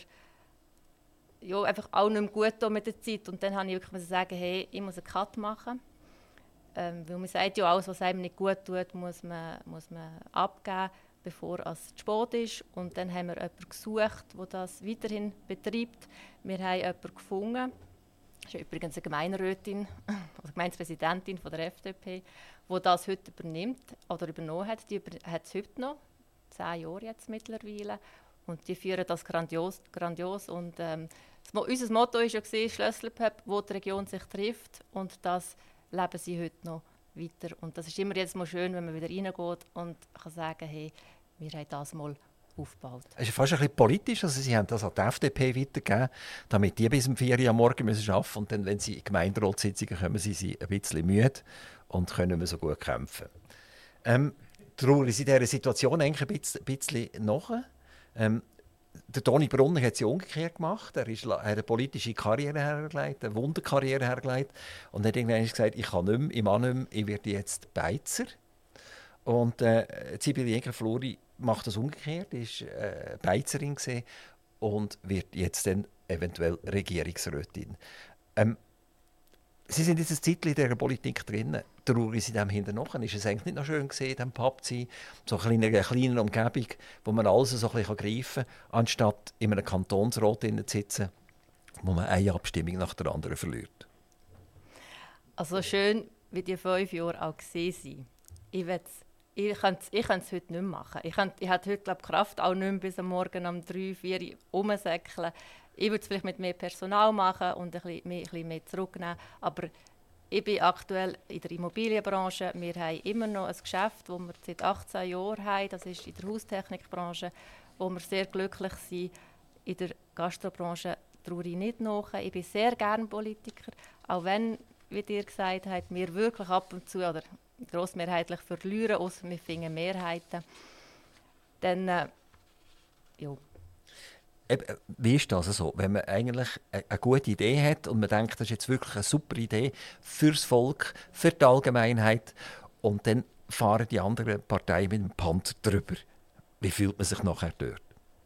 ja, einfach auch nicht mehr gut getan mit der Zeit. Und dann musste ich wirklich sagen, hey, ich muss einen Cut machen. Ähm, weil man sagt ja, alles, was einem nicht gut tut, muss man, muss man abgeben, bevor es zu spät ist. Und dann haben wir jemanden gesucht, der das weiterhin betreibt. Wir haben jemanden gefunden. Das ist übrigens eine Gemeinderätin, also Gemeindepräsidentin von der F D P, die das heute übernimmt oder übernommen hat. Die hat es heute noch, zehn Jahre jetzt mittlerweile. Und die führen das grandios. grandios. Und, ähm, das, unser Motto war ja, Schlösselpöpp, wo die Region sich trifft. Und das leben sie heute noch weiter. Und das ist immer jetzt mal schön, wenn man wieder reingeht und kann sagen, hey, wir haben das mal aufgebaut. Es ist fast ein bisschen politisch. Also sie haben das an die F D P weitergegeben, damit die bis um vier Uhr am Morgen müssen arbeiten müssen. Und dann, wenn sie in Gemeinderatssitzungen kommen, sind sie ein bisschen müde und können nicht so gut kämpfen. Ähm, traurig ist in dieser Situation eigentlich ein bisschen, ein bisschen nach. Ähm, der Toni Brunner hat es ja umgekehrt gemacht. Er ist, hat eine politische Karriere hergelegt, eine Wunderkarriere hergelegt. Und hat irgendwann gesagt, ich kann nicht mehr, ich mache nicht mehr, ich werde jetzt Beizer. Und äh, Sibylle Jäger-Fluri macht das umgekehrt, ist äh, Beizerin und wird jetzt dann eventuell Regierungsrätin. Ähm, Sie sind jetzt ein Zeitchen in dieser Politik drin. Traurig ist in dem hinterher. Ist es eigentlich nicht noch schön gesehen, in diesem Pub zu sein, so in einer kleinen Umgebung, wo man alles so ein bisschen greifen kann, anstatt in einem Kantonsrat zu sitzen, wo man eine Abstimmung nach der anderen verliert? Also schön, wie die fünf Jahre auch gesehen sind. Ich Ich könnte es ich heute nicht mehr machen. Ich, könnte, ich hätte heute glaub, Kraft, auch nicht mehr bis am Morgen um drei, vier Uhr rumsäckeln. Ich würde es vielleicht mit mehr Personal machen und ein bisschen mehr, ein bisschen mehr zurücknehmen. Aber ich bin aktuell in der Immobilienbranche. Wir haben immer noch ein Geschäft, das wir seit achtzehn Jahren haben. Das ist in der Haustechnikbranche, wo wir sehr glücklich sind. In der Gastrobranche traue ich nicht nach. Ich bin sehr gerne Politiker. Auch wenn, wie ihr gesagt habt, wir wirklich ab und zu oder grossmehrheitlich verlieren, außer wir finden Mehrheiten. Dann, äh, ja. Wie ist das so, wenn man eigentlich eine gute Idee hat und man denkt, das ist jetzt wirklich eine super Idee fürs Volk, für die Allgemeinheit, und dann fahren die anderen Parteien mit dem Panzer drüber. Wie fühlt man sich nachher dort?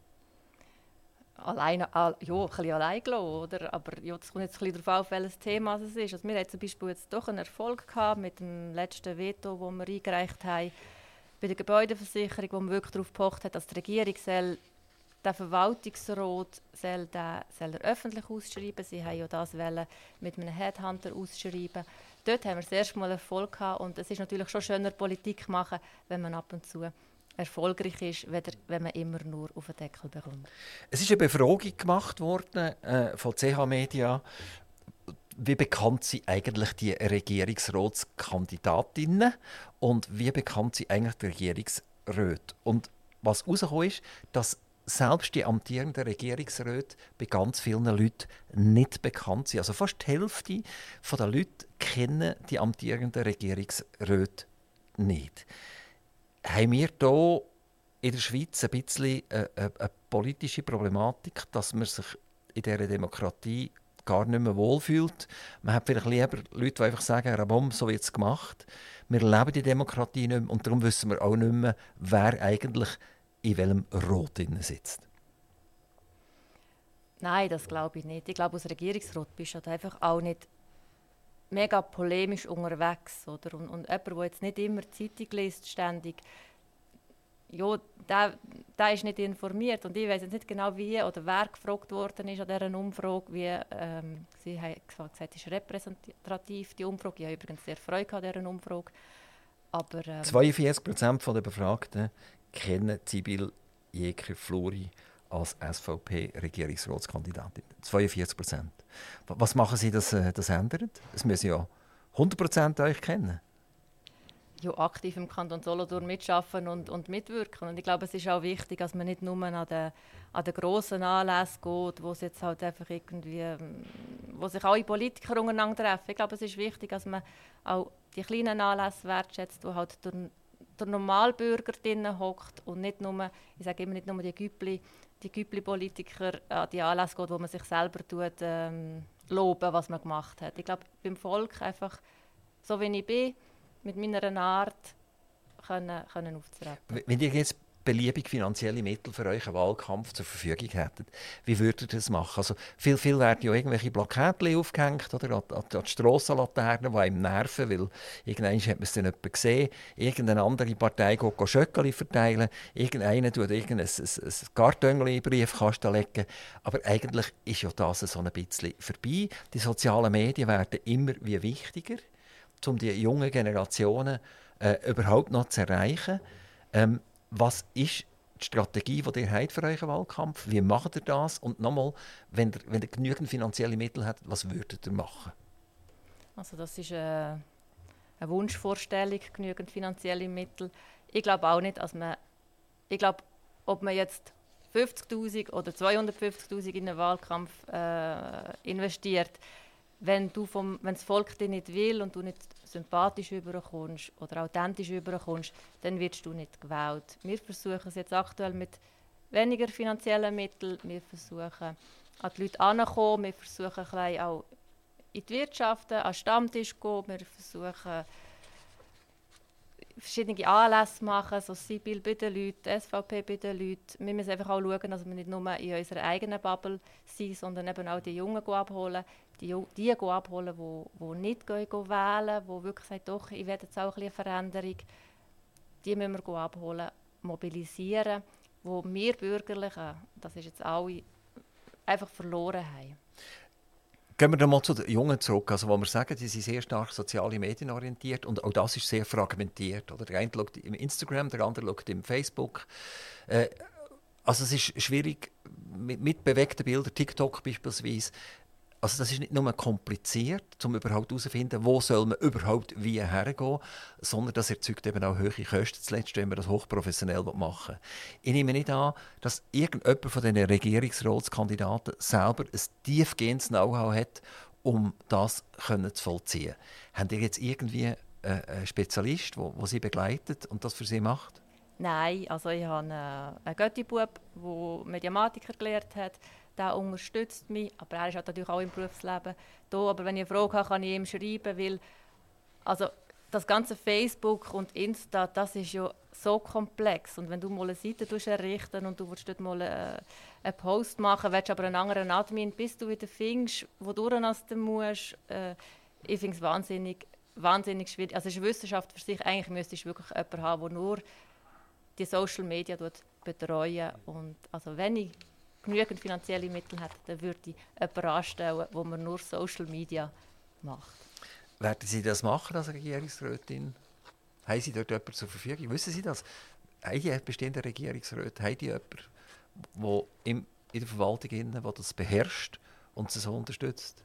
Alleine, ja, ein bisschen allein gelassen, oder? Aber ja, das kommt jetzt ein bisschen darauf an, welches Thema es ist. Also wir hatten zum Beispiel jetzt doch einen Erfolg gehabt mit dem letzten Veto, das wir eingereicht haben bei der Gebäudeversicherung, wo man wirklich darauf gepocht hat, dass die Regierung soll den Verwaltungsrat soll den, soll er öffentlich ausschreiben. Sie haben ja das mit einem Headhunter ausschreiben. Dort haben wir das erste Mal Erfolg gehabt. Und es ist natürlich schon schöner, Politik machen, wenn man ab und zu erfolgreich ist, wenn man immer nur auf den Deckel bekommt. Es ist eine Befragung gemacht worden äh, von C H Media. Wie bekannt sind eigentlich die Regierungsratskandidatinnen und wie bekannt sind eigentlich die Regierungsräte? Und was herausgekommen ist, dass selbst die amtierenden Regierungsräte bei ganz vielen Leuten nicht bekannt sind. Also fast die Hälfte der Leute kennen die amtierenden Regierungsräte nicht. Haben wir hier in der Schweiz ein bisschen eine, eine, eine politische Problematik, dass man sich in dieser Demokratie gar nicht mehr wohlfühlt? Man hat vielleicht lieber Leute, die einfach sagen, Rabom, so wird es gemacht. Wir leben die Demokratie nicht mehr und darum wissen wir auch nicht mehr, wer eigentlich in welchem Rot sitzt. Nein, das glaube ich nicht. Ich glaube, als Regierungsrat bist du halt einfach auch nicht mega polemisch unterwegs. Oder? Und, und jemand, der jetzt nicht immer die Zeitung liest, ständig, ja, der, der ist nicht informiert. Und ich weiß jetzt nicht genau, wie oder wer gefragt worden ist an dieser Umfrage. Wie, ähm, sie haben gesagt, es ist repräsentativ, die Umfrage. Ich habe übrigens sehr Freude an dieser Umfrage. Aber, ähm, zweiundvierzig Prozent der Befragten kennen Sibylle Jäger-Fluri als S V P-Regierungsratskandidatin. zweiundvierzig Prozent. Was machen Sie, dass das ändert? Es müssen ja hundert Prozent euch kennen. Ja, aktiv im Kanton Solothurn mitarbeiten und, und mitwirken. Und ich glaube, es ist auch wichtig, dass man nicht nur an den, an den grossen Anlässen geht, wo es jetzt halt einfach irgendwie, wo sich alle Politiker untereinander treffen. Ich glaube, es ist wichtig, dass man auch die kleinen Anlässe wertschätzt, die halt durch, der Normalbürger drinnen hockt und nicht nur, ich sage immer nicht nur die Güppli, die Güppli-Politiker an die Anlässe geht, wo man sich selber tut, ähm, loben, was man gemacht hat. Ich glaube, beim Volk einfach, so wie ich bin, mit meiner Art, können, können auftreten. Wenn ihr jetzt beliebig finanzielle Mittel für euren Wahlkampf zur Verfügung hättet, wie würdet ihr das machen? Also, viel, viel werden ja irgendwelche Plakate aufgehängt, oder? An, an, an die Strassenlaternen, die einem nerven, weil irgendwann hat man es dann jemand gesehen, irgendeine andere Partei geht Schöckeli verteilen, irgendeiner tut irgendein ein, ein Kartönchen in den Briefkasten legen. Aber eigentlich ist ja das so ein bisschen vorbei. Die sozialen Medien werden immer wie wichtiger, um die jungen Generationen äh, überhaupt noch zu erreichen. Ähm, Was ist die Strategie, die ihr habt für euren Wahlkampf? Wie macht ihr das? Und nochmal, wenn ihr, wenn ihr genügend finanzielle Mittel habt, was würdet ihr machen? Also das ist eine, eine Wunschvorstellung, genügend finanzielle Mittel. Ich glaube auch nicht, dass man, ich glaube, ob man jetzt fünfzigtausend oder zweihundertfünfzigtausend in einen Wahlkampf äh, investiert, wenn, du vom, wenn das Volk dich nicht will und du nicht sympathisch überkommst oder authentisch überkommst, dann wirst du nicht gewählt. Wir versuchen es jetzt aktuell mit weniger finanziellen Mitteln. Wir versuchen, an die Leute heranzukommen. Wir versuchen ein bisschen auch in die Wirtschaft, an den Stammtisch zu gehen. Wir versuchen, verschiedene Anlässe zu machen, so Sibyl bei den Leuten, S V P bei den Leuten. Wir müssen einfach auch schauen, dass wir nicht nur in unserer eigenen Bubble sind, sondern eben auch die Jungen abholen. Die, die abholen, die, die nicht gehen, gehen wählen, die wirklich sagen, doch, ich will jetzt auch ein bisschen eine Veränderung. Die müssen wir abholen, mobilisieren, wo wir Bürgerlichen, das ist jetzt alle, einfach verloren haben. Gehen wir dann mal zu den Jungen zurück, also wo wir sagen, die sind sehr stark soziale Medien orientiert und auch das ist sehr fragmentiert. Oder? Der eine schaut im Instagram, der andere schaut im Facebook. Äh, also es ist schwierig mit, mit bewegten Bildern, TikTok beispielsweise. Also das ist nicht nur kompliziert, um überhaupt herauszufinden, wo soll man überhaupt wie hergehen, sondern das erzeugt eben auch hohe Kosten, zuletzt, wenn man das hochprofessionell machen will. Ich nehme nicht an, dass irgendjemand von diesen Regierungsratskandidaten selber ein tiefgehendes Know-how hat, um das zu vollziehen. Haben ihr jetzt irgendwie einen Spezialist, der sie begleitet und das für sie macht? Nein, also ich habe einen Götti-Bub, der Mediamatiker gelernt hat. Der unterstützt mich, aber er ist halt natürlich auch im Berufsleben da. Aber wenn ich eine Frage habe, kann ich ihm schreiben, weil also das ganze Facebook und Insta, das ist ja so komplex. Und wenn du mal eine Seite errichten und du willst dort mal eine, einen Post machen, willst aber einen anderen Admin, bis du wieder findest, wo du dann musst. Äh, ich finde es wahnsinnig, wahnsinnig schwierig. Also es ist Wissenschaft für sich. Eigentlich müsstest du wirklich jemanden haben, der nur die Social Media betreuen. Und also wenn ich genügend finanzielle Mittel hat, dann würde ich jemanden anstellen, wo man nur Social Media macht. Werden Sie das machen als Regierungsrätin? Haben Sie dort jemanden zur Verfügung? Wissen Sie das? Haben die bestehenden Regierungsräte, haben die jemanden, der in der Verwaltung der das beherrscht und sie so unterstützt?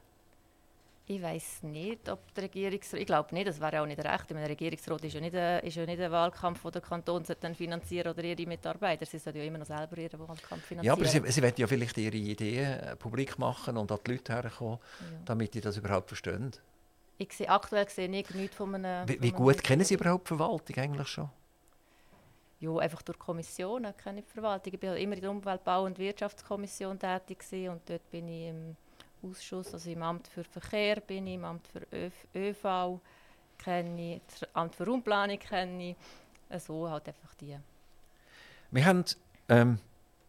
Ich weiss nicht, ob der Regierungsrat, ich glaube nicht, das wäre auch nicht recht. Der Regierungsrat ist ja nicht ein, ist ja nicht ein Wahlkampf, den der Kanton dann finanzieren oder ihre Mitarbeiter. Sie sollen ja immer noch selber ihren Wahlkampf finanzieren. Ja, aber sie, sie wollen ja vielleicht ihre Ideen publik machen und an die Leute herkommen, ja, damit die das überhaupt verstehen. Ich sehe, aktuell sehe ich nichts von einem... Wie, wie gut kennen Sie überhaupt die Verwaltung eigentlich schon? Ja, einfach durch Kommissionen kenne ich die Verwaltung. Ich war immer in der Umwelt-, Bau- und Wirtschaftskommission tätig und dort bin ich im Ausschuss, also im Amt für Verkehr bin ich, im Amt für ÖV kenne ich, das Amt für Raumplanung kenne ich, so halt einfach die. Wir haben ähm,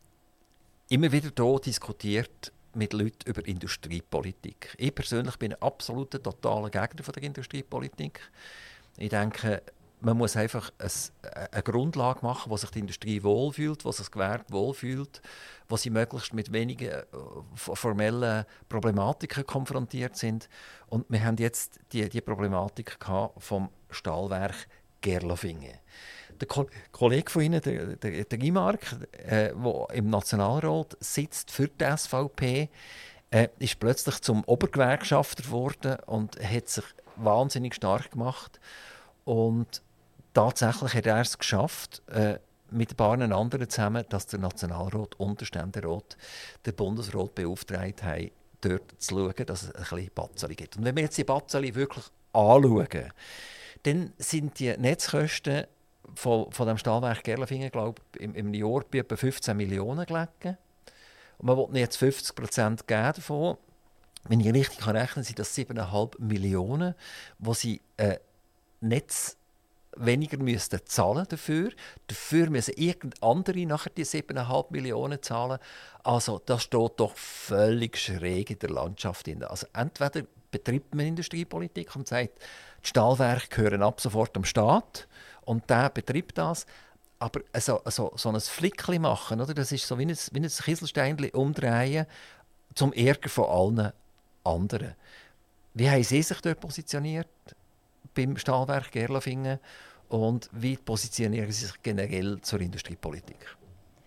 immer wieder hier diskutiert mit Leuten über Industriepolitik. Ich persönlich bin ein absoluter, totaler Gegner von der Industriepolitik. Ich denke, man muss einfach eine, eine Grundlage machen, wo sich die Industrie wohlfühlt, wo sich das Gewerbe wohlfühlt, wo sie möglichst mit wenigen formellen Problematiken konfrontiert sind. Und wir haben jetzt die, die Problematik vom Stahlwerk Gerlafingen. Der Ko- Kollege von Ihnen, der, der, der Imark, der äh, im Nationalrat sitzt für die S V P, äh, ist plötzlich zum Obergewerkschafter geworden und hat sich wahnsinnig stark gemacht. Und tatsächlich hat er es geschafft, äh, mit ein paar anderen zusammen, dass der Nationalrat und der Ständerat den Bundesrat beauftragt haben, dort zu schauen, dass es ein bisschen Batzeli gibt. Und wenn wir jetzt die Batzeli wirklich anschauen, dann sind die Netzkosten von, von dem Stahlwerk Gerlafingen, glaube ich, im, im Jahr bei etwa fünfzehn Millionen gelegen. Und man will jetzt fünfzig Prozent geben davon. Wenn ich richtig rechnen kann, sind das sieben Komma fünf Millionen, die sie äh, Netz weniger müssten zahlen dafür. Dafür müssen irgend andere nachher die sieben Komma fünf Millionen zahlen. Also das steht doch völlig schräg in der Landschaft. Also entweder betreibt man Industriepolitik und sagt, die Stahlwerke gehören ab sofort dem Staat und der betreibt das. Aber so, so, so ein Flickchen machen, oder? Das ist so wie ein, wie ein Kieselsteinchen umdrehen zum Ärger von allen anderen. Wie haben Sie sich dort positioniert beim Stahlwerk Gerlafingen und wie positionieren Sie sich generell zur Industriepolitik?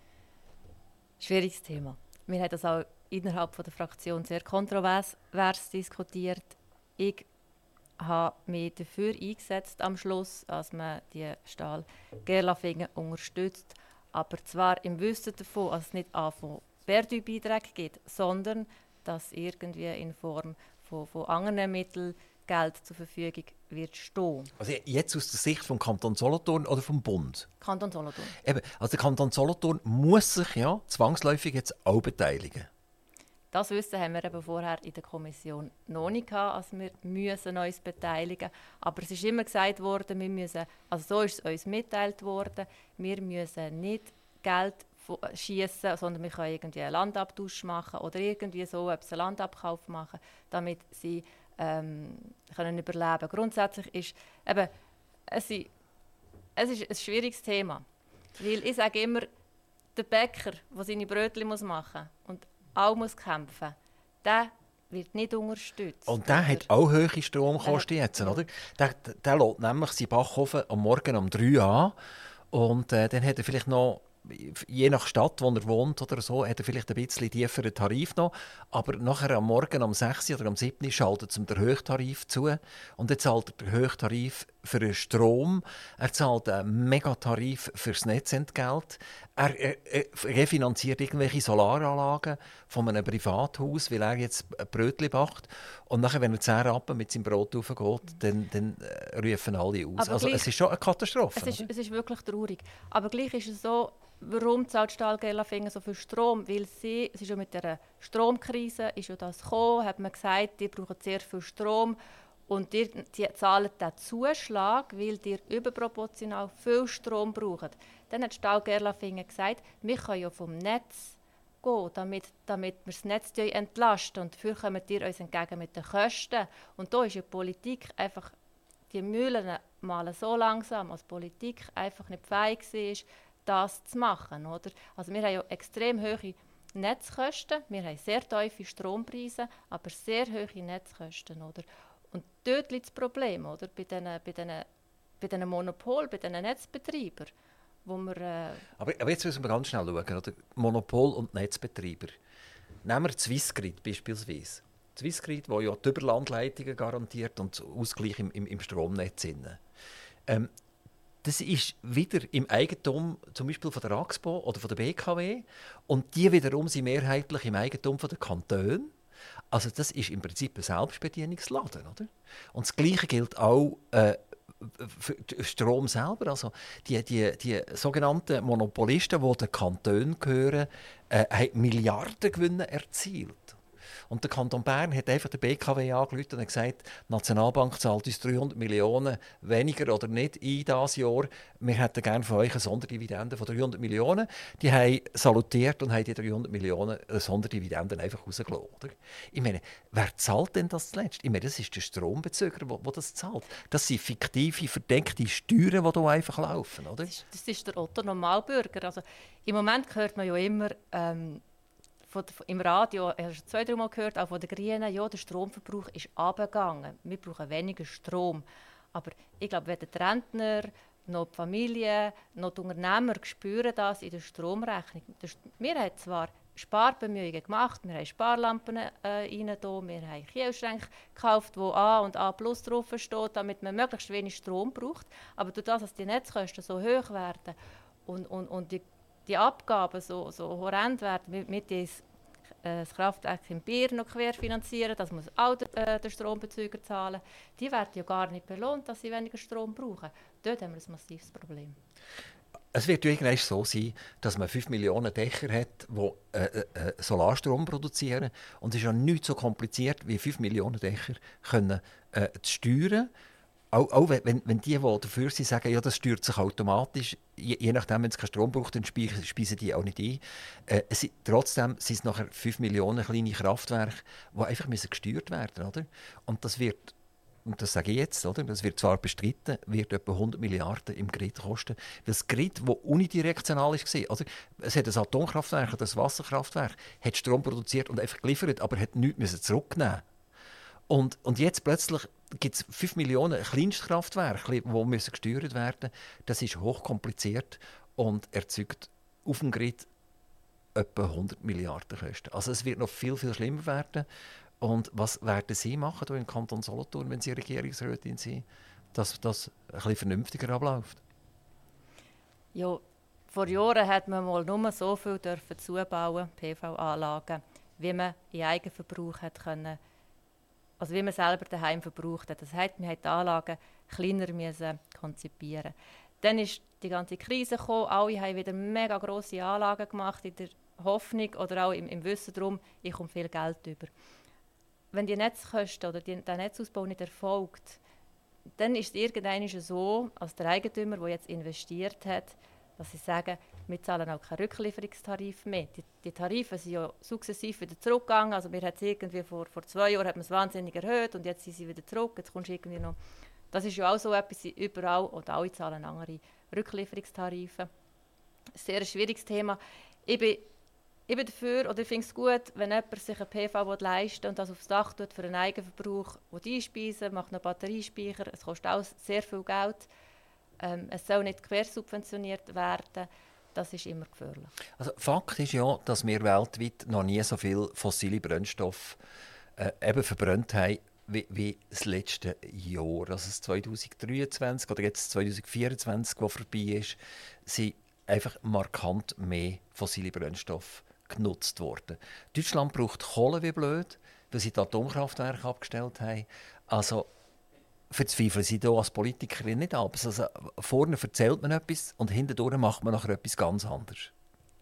Schwieriges Thema. Wir haben das auch innerhalb der Fraktion sehr kontrovers diskutiert. Ich habe mich dafür eingesetzt am Schluss, dass man die Stahl Gerlafingen unterstützt, aber zwar im Wissen davon, dass es nicht von Perdu-Beiträgen geht, sondern dass irgendwie in Form von, von anderen Mitteln Geld zur Verfügung wird stehen. Also jetzt aus der Sicht vom Kanton Solothurn oder vom Bund? Kanton Solothurn. Eben, also der Kanton Solothurn muss sich ja zwangsläufig jetzt auch beteiligen. Das Wissen haben wir eben vorher in der Kommission noch nicht gehabt, als wir müssen uns beteiligen. Aber es ist immer gesagt worden, wir müssen, also so ist es uns mitgeteilt worden, wir müssen nicht Geld schießen, sondern wir können irgendwie einen Landabtausch machen oder irgendwie so einen Landabkauf machen, damit sie ähm, können überleben. Grundsätzlich ist eben, es ist, es ist ein schwieriges Thema, weil ich sage immer, der Bäcker, der seine Brötchen machen muss und auch muss kämpfen, der wird nicht unterstützt. Und der hat auch hohe Stromkosten jetzt, oder? Der, der lässt nämlich seinen Backofen am Morgen um drei an und äh, dann hat er vielleicht noch, je nach Stadt, wo er wohnt oder so, hat er vielleicht ein bisschen tieferen Tarif noch, aber nachher am Morgen um sechs oder um sieben schaltet ihm der Höchsttarif zu und dann zahlt er den Höchsttarif für den Strom, er zahlt einen Megatarif für das Netzentgelt, er, er, er refinanziert irgendwelche Solaranlagen von einem Privathaus, weil er jetzt Brötchen backt und nachher, wenn er zehn Rappen mit seinem Brot raufgeht, dann, dann rufen alle aus. Aber also gleich, es ist schon eine Katastrophe. Es ist, es ist wirklich traurig, aber gleich ist es so, warum zahlt Stahl Gerlafingen so viel Strom? Weil sie, es ist ja mit der Stromkrise ist ja das gekommen, hat man gesagt, die brauchen sehr viel Strom und die, die zahlen den Zuschlag, weil die überproportional viel Strom brauchen. Dann hat Stahl Gerlafingen gesagt, wir können ja vom Netz gehen, damit, damit wir das Netz entlasten und dafür kommen die uns entgegen mit den Kosten. Und da ist ja die Politik einfach, die Mühlen malen so langsam, als die Politik einfach nicht fähig war, das zu machen. Oder? Also wir haben ja extrem hohe Netzkosten, wir haben sehr tiefe Strompreise, aber sehr hohe Netzkosten. Oder? Und dort liegt das Problem, oder? Bei diesen bei den, bei den Monopolen, bei diesen Netzbetreibern. Wo wir, äh aber, aber jetzt müssen wir ganz schnell schauen, oder? Monopol und Netzbetreiber. Nehmen wir Swissgrid beispielsweise. Swissgrid, wo ja die Überlandleitungen garantiert und Ausgleich im, im, im Stromnetz sind. Ähm, Das ist wieder im Eigentum zum Beispiel von der Axpo oder von der B K W und die wiederum sind mehrheitlich im Eigentum von der Kantone. Also das ist im Prinzip ein Selbstbedienungsladen, oder? Und das Gleiche gilt auch äh, für den Strom selber. Also die, die, die sogenannten Monopolisten, die den Kantonen gehören, äh, haben Milliardengewinne erzielt. Und der Kanton Bern hat einfach der B K W angerufen und gesagt, die Nationalbank zahlt uns dreihundert Millionen weniger oder nicht in dieses Jahr. Wir hätten gerne von euch eine Sonderdividende von dreihundert Millionen. Die haben salutiert und haben die dreihundert Millionen Sonderdividenden einfach rausgelassen. Oder? Ich meine, wer zahlt denn das zuletzt? Ich meine, das ist der Strombezüger, der das zahlt. Das sind fiktive, verdeckte Steuern, die hier einfach laufen. Oder? Das, ist, das ist der Otto Normalbürger. Also, im Moment hört man ja immer... Ähm Von, von, im Radio, ich habe es zwei, drei Mal gehört, auch von den Grünen, ja, der Stromverbrauch ist runtergegangen. Wir brauchen weniger Strom. Aber ich glaube, weder die Rentner, noch die Familien, noch die Unternehmer spüren das in der Stromrechnung. Wir haben zwar Sparbemühungen gemacht, wir haben Sparlampen äh, rein, da, wir haben Kühlschränke gekauft, wo A und A plus drauf steht, damit man möglichst wenig Strom braucht. Aber durch das, dass die Netzkosten so hoch werden und, und, und die die Abgaben so, so horrend werden, mit, mit das, äh, das Kraftwerk in Bier noch querfinanzieren, das muss auch der, äh, der Strombezüger zahlen, die werden ja gar nicht belohnt, dass sie weniger Strom brauchen. Dort haben wir ein massives Problem. Es wird irgendwann so sein, dass man fünf Millionen Dächer hat, die äh, äh, Solarstrom produzieren. Und es ist ja nicht so kompliziert, wie fünf Millionen Dächer können, äh, zu steuern. Auch, auch wenn, wenn die, die dafür sind, sagen, ja, das steuert sich automatisch, je, je nachdem, wenn es keinen Strom braucht, dann speisen, speisen die auch nicht ein. Äh, es sind, trotzdem sind es nachher fünf Millionen kleine Kraftwerke, die einfach müssen gesteuert werden müssen. Und das wird, und das sage ich jetzt, oder? Das wird zwar bestritten, wird etwa hundert Milliarden im Grid kosten. Weil das Grid, das unidirektional war, oder? Es hat ein Atomkraftwerk oder ein Wasserkraftwerk, hat Strom produziert und einfach geliefert, aber hat nichts zurücknehmen. Und, und jetzt plötzlich gibt es fünf Millionen Kleinstkraftwerke, die müssen gesteuert werden müssen. Das ist hochkompliziert und erzeugt auf dem Grid etwa hundert Milliarden Kosten. Also es wird noch viel, viel schlimmer werden. Und was werden Sie machen hier im Kanton Solothurn, wenn Sie Regierungsrätin sind, dass das ein bisschen vernünftiger abläuft? Ja, vor Jahren hat man mal nur so viel dürfen zubauen, P V-Anlagen, wie man in Eigenverbrauch hat können, also wie man selber daheim verbraucht hat. Das heißt, man hat die Anlagen kleiner müssen konzipieren. Dann ist die ganze Krise gekommen, alle haben wieder mega grosse Anlagen gemacht, in der Hoffnung oder auch im, im Wissen darum, ich komme viel Geld über. Wenn die Netzkosten oder die, der Netzausbau nicht erfolgt, dann ist es irgendwann so, als der Eigentümer, der jetzt investiert hat, dass sie sagen, wir zahlen auch keinen Rücklieferungstarif mehr. Die, die Tarife sind ja sukzessiv wieder zurückgegangen. Also wir hat irgendwie vor, vor zwei Jahren hat man es wahnsinnig erhöht und jetzt sind sie wieder zurück. Jetzt kommst du irgendwie noch. Das ist ja auch so etwas, überall und alle zahlen andere Rücklieferungstarife. Sehr ein schwieriges Thema. Ich bin Ich bin dafür, oder ich finde es gut, wenn jemand sich ein P V leisten will und das aufs Dach tut für einen Eigenverbrauch, den einspeisen, macht einen Batteriespeicher. Es kostet auch sehr viel Geld. Ähm, es soll nicht quersubventioniert werden. Das ist immer gefährlich. Also Fakt ist ja, dass wir weltweit noch nie so viel fossile Brennstoffe äh, eben verbrannt haben wie, wie das letzte Jahr. Also das zwanzig dreiundzwanzig oder jetzt zwanzig vierundzwanzig, das vorbei ist, sind einfach markant mehr fossile Brennstoffe genutzt worden. Deutschland braucht Kohle wie blöd, weil sie die Atomkraftwerke abgestellt haben. Also verzweifeln sie hier als Politikerin nicht ab. Also, vorne erzählt man etwas und hinterher macht man nachher etwas ganz anderes.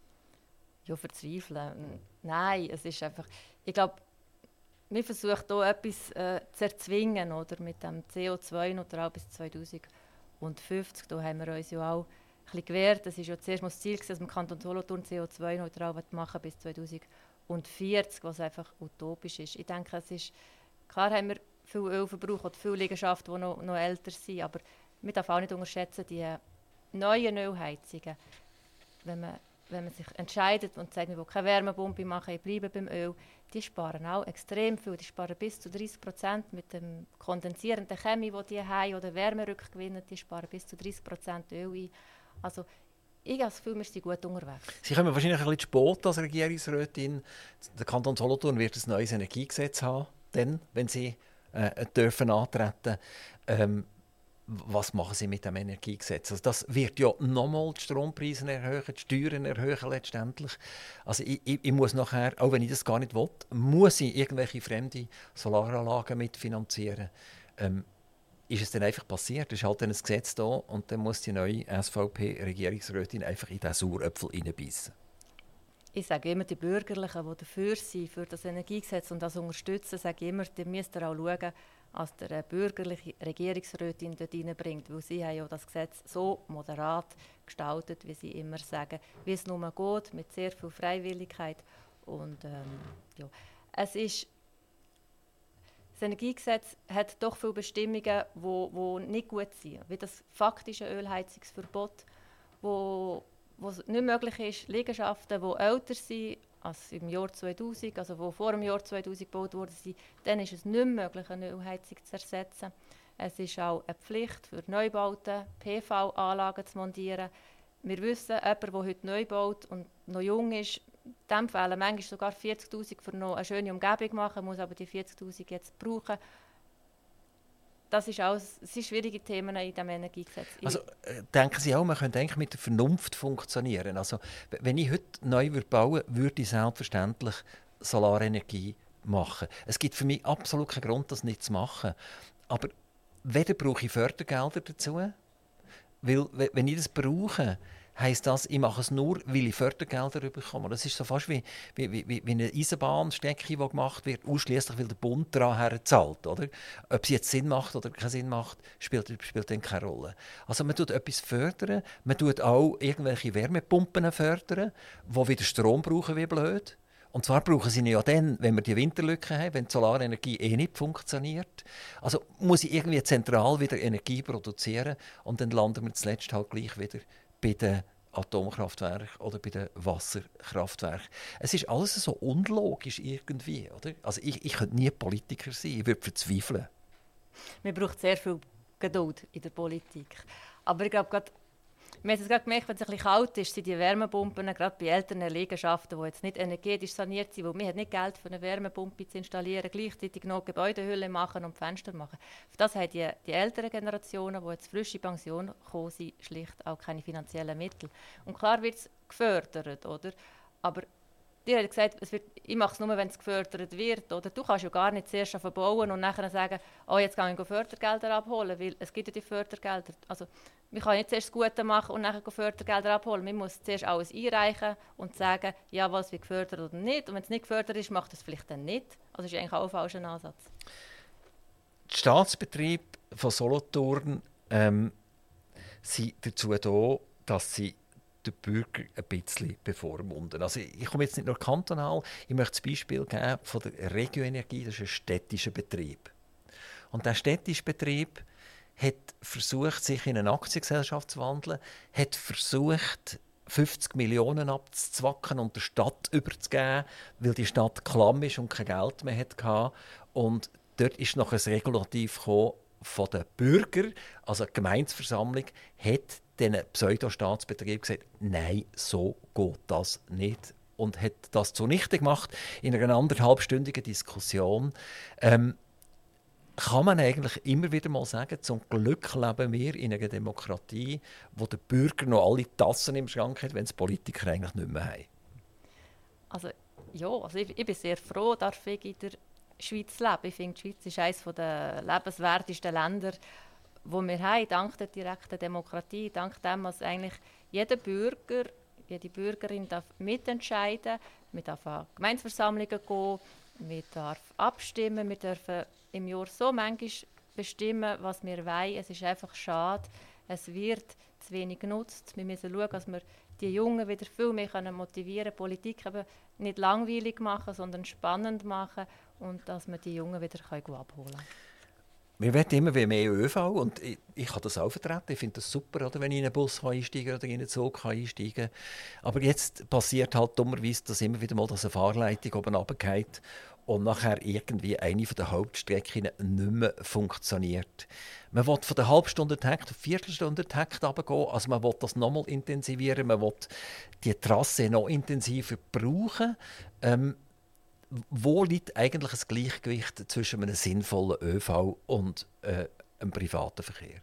Ja, verzweifeln? Nein, es ist einfach... Ich glaube, wir versuchen hier etwas äh, zu erzwingen, oder? Mit dem C O zwei neutral bis zwanzig fünfzig. Da haben wir uns ja auch ein bisschen gewehrt. Das war ja zuerst mal das Ziel, dass wir im Kanton Solothurn C O zwei neutral machen bis zwanzig vierzig, was einfach utopisch ist. Ich denke, es ist... Klar haben wir viel Ölverbrauch oder viele Liegenschaften, die noch, noch älter sind, aber man darf auch nicht unterschätzen, die neuen Ölheizungen, wenn man, wenn man sich entscheidet und sagt, wir wollen keine Wärmepumpe machen, ich bleibe beim Öl, die sparen auch extrem viel. Die sparen bis zu dreißig Prozent mit dem kondensierenden Chemie, die die haben, oder Wärmerückgewinnen, die sparen bis zu dreißig Prozent Öl ein. Also ich habe das Gefühl, wir sind gut unterwegs. Sie kommen wahrscheinlich ein bisschen spät als Regierungsrätin. Der Kanton Solothurn wird ein neues Energiegesetz haben, dann, wenn Sie äh, dürfen antreten. Ähm, was machen Sie mit dem Energiegesetz? Also das wird ja nochmal die Strompreise erhöhen, die Steuern erhöhen letztendlich. Also ich, ich, ich muss nachher, auch wenn ich das gar nicht will, muss ich irgendwelche fremde Solaranlagen mitfinanzieren. Ähm, ist es dann einfach passiert? Es ist halt dann ein Gesetz da und dann muss die neue S V P-Regierungsrätin einfach in diesen Sauerapfel hineinbeissen. Ich sage immer, die Bürgerlichen, die dafür sind, für das Energiegesetz und das unterstützen, sage ich immer, die müsst ihr auch schauen, als der eine bürgerliche Regierungsrätin dort reinbringt, weil sie haben ja das Gesetz so moderat gestaltet, wie sie immer sagen, wie es nur geht, mit sehr viel Freiwilligkeit. Und ähm, ja, es ist, das Energiegesetz hat doch viele Bestimmungen, die nicht gut sind, wie das faktische Ölheizungsverbot, wo wo es nicht möglich ist, Liegenschaften, die älter sind als im Jahr zweitausend, also die vor dem Jahr zweitausend gebaut wurden, dann ist es nicht möglich, eine Ölheizung zu ersetzen. Es ist auch eine Pflicht für Neubauten, P V-Anlagen zu montieren. Wir wissen, jemand, der heute neu baut und noch jung ist, dem fehlen manchmal sogar vierzigtausend für noch eine schöne Umgebung machen, muss aber die vierzigtausend jetzt brauchen. Das ist auch das sind schwierige Themen in diesem Energiegesetz. Also, äh, denken Sie auch, man könnte eigentlich mit der Vernunft funktionieren? Also, wenn ich heute neu bauen würde, würde ich selbstverständlich Solarenergie machen. Es gibt für mich absolut keinen Grund, das nicht zu machen. Aber weder brauche ich Fördergelder dazu, weil wenn ich das brauche, heisst das, ich mache es nur, weil ich Fördergelder bekomme. Das ist so fast wie, wie, wie, wie eine Eisenbahnstrecke, die gemacht wird, ausschließlich weil der Bund daran zahlt. Oder? Ob sie jetzt Sinn macht oder keinen Sinn macht, spielt, spielt dann keine Rolle. Also man tut etwas fördern, man tut auch irgendwelche Wärmepumpen fördern, die wieder Strom brauchen wie blöd. Und zwar brauchen sie ihn ja dann, wenn wir die Winterlücke haben, wenn die Solarenergie eh nicht funktioniert. Also muss ich irgendwie zentral wieder Energie produzieren und dann landen wir zuletzt halt gleich wieder bei den Atomkraftwerken oder bei den Wasserkraftwerken. Es ist alles so unlogisch irgendwie, oder? Also ich, ich könnte nie Politiker sein, ich würde verzweifeln. Man braucht sehr viel Geduld in der Politik. Aber ich glaube, gerade wir haben es gerade gemerkt, wenn es ein bisschen kalt ist, sind die Wärmepumpen, gerade bei älteren Liegenschaften, die jetzt nicht energetisch saniert sind, weil man hat nicht Geld für eine Wärmepumpe zu installieren, gleichzeitig noch Gebäudehülle machen und Fenster machen. Für das haben die, die älteren Generationen, die jetzt frisch in Pension gekommen sind, schlicht auch keine finanziellen Mittel. Und klar wird es gefördert, oder? Aber dir hat gesagt, es wird, ich mache es nur, wenn es gefördert wird. Oder? Du kannst ja gar nicht zuerst verbauen und nachher sagen, oh, jetzt kann ich Fördergelder abholen, weil es gibt ja die Fördergelder. Also, man kann nicht zuerst das Gute machen und nachher Fördergelder abholen. Man muss zuerst alles einreichen und sagen, ja, was wird gefördert oder nicht. Und wenn es nicht gefördert ist, macht es vielleicht dann nicht. Also das ist eigentlich auch ein falscher Ansatz. Die Staatsbetriebe von Solothurn ähm, sind dazu da, dass sie den Bürger ein bisschen bevormunden. Also ich komme jetzt nicht nur kantonal, ich möchte das Beispiel geben von der Regioenergie, das ist ein städtischer Betrieb. Und der städtische Betrieb hat versucht, sich in eine Aktiengesellschaft zu wandeln, hat versucht, fünfzig Millionen abzuzwacken und der Stadt überzugeben, weil die Stadt klamm ist und kein Geld mehr hatte. Und dort ist noch ein Regulativ gekommen von den Bürgern, also die Gemeindeversammlung, hat diesen Pseudostaatsbetrieb gesagt, nein, so geht das nicht. Und hat das zunichte gemacht in einer anderthalbstündigen Diskussion. Ähm, kann man eigentlich immer wieder mal sagen, zum Glück leben wir in einer Demokratie, wo der Bürger noch alle Tassen im Schrank hat, wenn es Politiker eigentlich nicht mehr haben. Also, ja, also ich, ich bin sehr froh, dass ich in der Schweiz lebe. Ich finde, die Schweiz ist eines der lebenswertesten Länder, wo wir haben, dank der direkten Demokratie, dank dem, dass eigentlich jeder Bürger, jede Bürgerin darf mitentscheiden darf. Wir dürfen an Gemeindeversammlungen gehen, wir dürfen abstimmen, wir dürfen im Jahr so manchmal bestimmen, was wir wollen. Es ist einfach schade, es wird zu wenig genutzt. Wir müssen schauen, dass wir die Jungen wieder viel mehr motivieren können, Politik eben nicht langweilig machen, sondern spannend machen und dass wir die Jungen wieder abholen können. Wir wollen immer mehr ÖV und ich, ich kann das auch vertreten. Ich finde das super, oder, wenn ich in einen Bus einsteigen oder in einen Zug einsteigen kann. Aber jetzt passiert halt dummerweise, dass immer wieder mal dass eine Fahrleitung oben runterfällt und nachher irgendwie eine der Hauptstrecken nicht mehr funktioniert. Man will von der Halbstunde-Takt auf Viertelstunde-Takt runtergehen. Also man will das nochmal intensivieren, man will die Trasse noch intensiver brauchen. Ähm, Wo liegt eigentlich ein Gleichgewicht zwischen einem sinnvollen ÖV und äh, einem privaten Verkehr?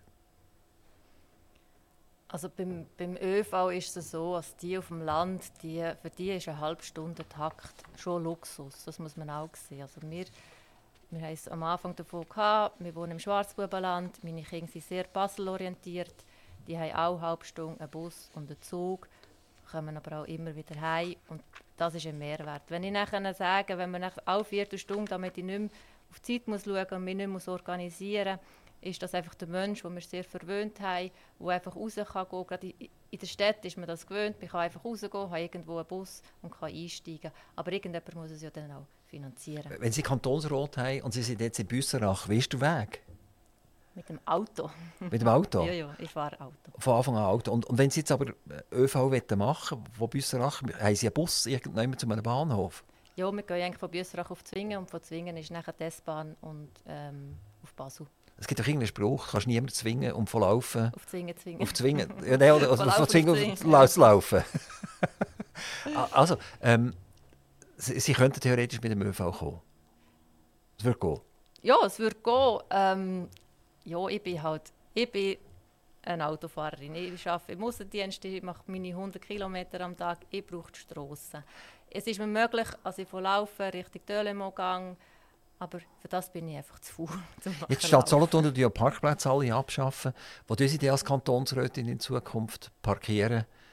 Also beim, beim ÖV ist es so, dass die auf dem Land, die, für die ist ein Halbstundentakt schon Luxus. Das muss man auch sehen. Also wir, wir haben es am Anfang davon gehabt, wir wohnen im Schwarzbubenland, meine Kinder sind sehr Basel-orientiert, die haben auch Halbstunde einen Bus und einen Zug, kommen aber auch immer wieder heim und das ist ein Mehrwert. Wenn ich nachher sage, wenn man nach alle Viertelstunde, damit ich nicht mehr auf die Zeit muss schauen muss und mich nicht mehr organisieren muss, ist das einfach der Mensch, den wir sehr verwöhnt haben, der einfach raus kann gehen. Gerade in der Stadt ist man das gewöhnt, man kann einfach rausgehen, hat irgendwo einen Bus und kann einsteigen. Aber irgendjemand muss es ja dann auch finanzieren. Wenn Sie Kantonsrat haben und Sie sind jetzt in Büsserach, wie ist der Weg? Mit dem Auto. Mit dem Auto? Ja, ja, ich fahre Auto. Von Anfang an Auto. Und, und wenn Sie jetzt aber ÖV machen wollen, von Büsserach, haben Sie einen Bus irgendwann zu einem Bahnhof? Ja, wir gehen eigentlich von Büsserach auf Zwingen und von Zwingen ist nachher die S-Bahn und ähm, auf Basel. Es gibt doch irgendeinen Spruch, du kannst niemanden zwingen, um von Laufen... Auf Zwingen, Zwingen. Auf Zwingen, ja, nee, oder, also von, von Zwingen auf Zwingen. zu laufen. Also, ähm, Sie, Sie könnten theoretisch mit dem ÖV kommen. Es würde gehen. Ja, es würde gehen. Ähm, ja, ich bin halt... Ich bin eine Autofahrerin. Ich arbeite im Aussendienst, ich mache meine hundert Kilometer am Tag. Ich brauche die Strassen. Es ist mir möglich, dass ich von Laufen Richtung Delémont gehe, aber für das bin ich einfach zu faul. Jetzt steht Solothurn, die Parkplätze alle abschaffen. Wo tun Sie die als Kantonsrätin in Zukunft parkieren,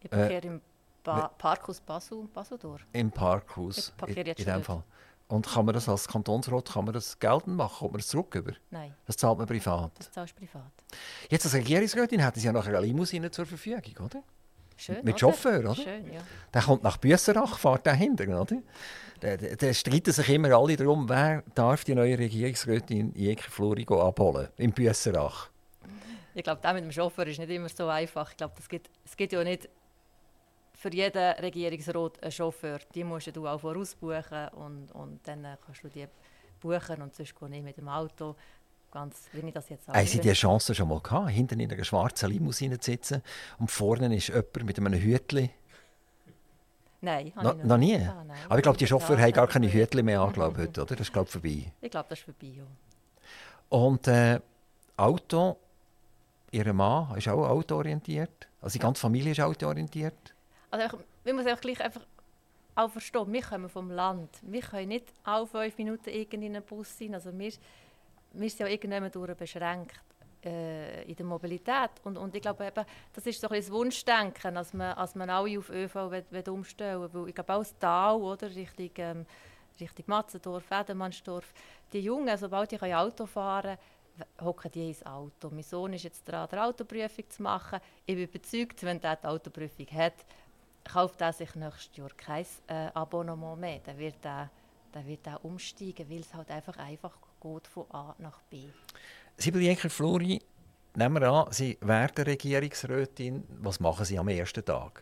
Ich parkiere äh, im ba- Parkhaus Basel, Baseldorf. Im Parkhaus, ich parkiere jetzt in, in dem Fall. Und kann man das als Kantonsrat kann man das geltend machen? Kommt man das zurück über? Nein. Das zahlt man privat? Das zahlst du privat. Jetzt als Regierungsrätin hätten Sie ja nachher eine Limousine zur Verfügung, oder? Schön, Mit oder? Chauffeur, oder? Schön, ja. Der kommt nach Büsserach, fährt der hinten, oder? Da, da, da streiten sich immer alle darum, wer darf die neue Regierungsrätin Jeke Fluri abholen im Büsserach. Ich glaube, der mit dem Chauffeur ist nicht immer so einfach. Ich glaube, es gibt, es gibt ja nicht für jeden Regierungsrat einen Chauffeur. Die musst du auch vorausbuchen und, und dann kannst du die buchen und sonst gehe ich mit dem Auto. Ganz, wie ich das jetzt Haben Sie diese Chance schon mal gehabt, hinten in einer schwarzen Limousine zu sitzen und vorne ist jemand mit einem Hütchen? Nein, no, noch, noch nie. Ah, nein. Aber ich glaube, die Chauffeure haben gar keine Hütchen mehr angelaufen heute, oder? Das ist, glaube ich, vorbei. Ich glaube, das ist vorbei, ja. Und äh, Auto, Ihr Mann ist auch autoorientiert? Also die ganze Familie ist autoorientiert? Also wir müssen auch gleich einfach auch verstehen, wir kommen vom Land. Wir können nicht alle fünf Minuten in einen Bus sein. Also wir, wir sind ja irgendwann durch beschränkt äh, in der Mobilität. Und, und ich glaube, eben, das ist so ein das Wunschdenken, dass man, als man alle auf ÖV will, will umstellen will. Ich glaube, auch das Tal, oder, Richtung, ähm, Richtung Matzendorf, Edelmannsdorf, die Jungen, sobald die Auto fahren können, hocken die ins Auto. Mein Sohn ist jetzt dran, die Autoprüfung zu machen. Ich bin überzeugt, wenn er die Autoprüfung hat, kauft er sich nächstes Jahr kein äh, Abonnement mehr. Dann wird er, dann wird er umsteigen, weil es halt einfach einfach geht von A nach B. Sibylle Jeke Fluri, nehmen wir an, Sie werden Regierungsrätin. Was machen Sie am ersten Tag?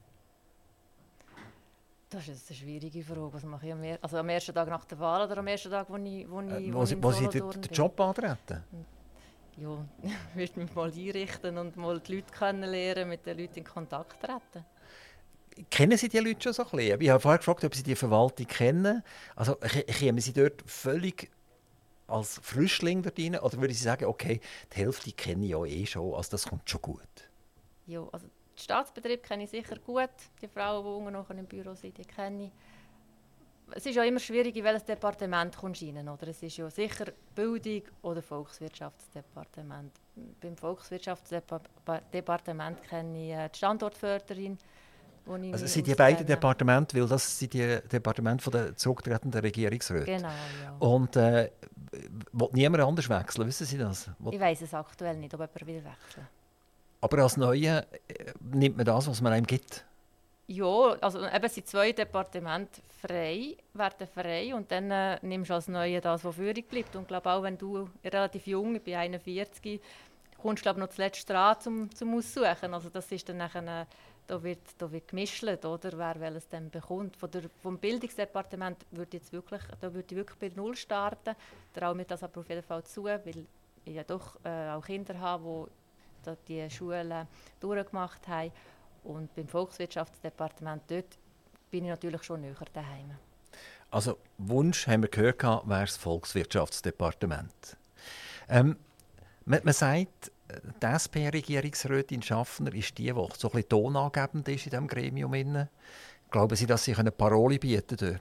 Das ist eine schwierige Frage. Was mache ich am, er- also am ersten Tag nach der Wahl oder am ersten Tag, wo ich, wo ich, Äh, wo wo ich Sie, in wo Sie Solothurn den, den bin? Job antreten? Ja, ich würde mich mal einrichten und mal die Leute kennenlernen, mit den Leuten in Kontakt treten. Kennen Sie die Leute schon so ein bisschen? Ich habe vorher gefragt, ob Sie die Verwaltung kennen. Also kämen Sie dort völlig als Frischling dort rein? Oder würde Sie sagen, okay, die Hälfte kenne ich ja eh schon, also das kommt schon gut? Ja, also den Staatsbetrieb kenne ich sicher gut. Die Frauen, die unten noch im Büro sind, die kenne ich. Es ist ja immer schwierig, in welches Departement kommst du rein, oder? Es ist ja sicher Bildung oder Volkswirtschaftsdepartement. Beim Volkswirtschaftsdepartement kenne ich die Standortförderin. Also sind die beiden Departemente, weil das sind die Departemente der zurücktretenden Regierungsräte. Genau, ja. Und äh, will niemand anders wechseln, wissen Sie das? Will... Ich weiss es aktuell nicht, ob jemand will wechseln. Aber als Neue äh, nimmt man das, was man einem gibt? Ja, also eben sind zwei Departemente frei, werden frei und dann äh, nimmst du als Neue das, was übrig bleibt. Und ich glaube auch, wenn du relativ jung, ich bin einundvierzig, kommst du noch zuletzt dran zum, zum Aussuchen. Also das ist dann nachher, da wird, da wird gemischt, oder, wer welches dann bekommt. Von der, vom Bildungsdepartement würde jetzt wirklich, da würde ich wirklich bei Null starten. Traue mir das aber auf jeden Fall zu, weil ich ja doch äh, auch Kinder habe, die die Schulen durchgemacht haben. Und beim Volkswirtschaftsdepartement dort bin ich natürlich schon näher daheim. Also Wunsch, haben wir gehört, wäre das Volkswirtschaftsdepartement. Ähm, man, man sagt, die S P-Regierungsrätin Schaffner ist die, die so ein bisschen tonangebend ist in diesem Gremium. Glauben Sie, dass Sie eine Parole bieten dort?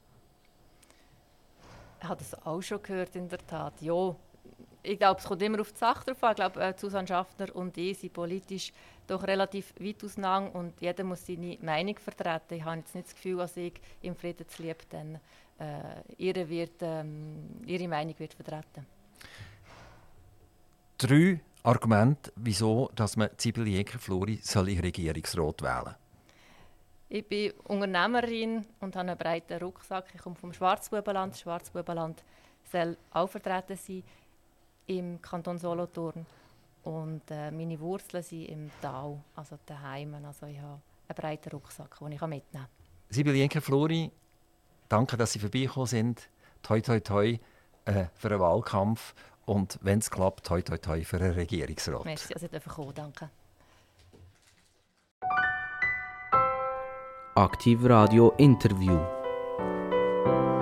Ich habe das auch schon gehört, in der Tat. Ja, ich glaube, es kommt immer auf die Sache drauf an. Ich glaube, äh, Susanne Schaffner und ich sind politisch doch relativ weit auseinander und jeder muss seine Meinung vertreten. Ich habe jetzt nicht das Gefühl, dass ich im Friedenslieb dann äh, ihre, wird, ähm, ihre Meinung wird vertreten. Drei Argumente, wieso dass man Sibylle Jeke Fluri soll in Regierungsrat wählen. Ich bin Unternehmerin und habe einen breiten Rucksack. Ich komme vom Schwarzbubenland. Das Schwarzbubenland soll auch vertreten sein im Kanton Solothurn. Und äh, meine Wurzeln sind im Tal, also daheim. Also ich habe einen breiten Rucksack, den ich mitnehmen kann. Sibylle Jeke Fluri, danke, dass Sie vorbeigekommen sind. Toi, toi, toi äh, für den Wahlkampf. Und wenn es klappt, toi, toi, toi für einen Regierungsrat. Merci, also ich darf kommen, danke. Aktiv Radio Interview.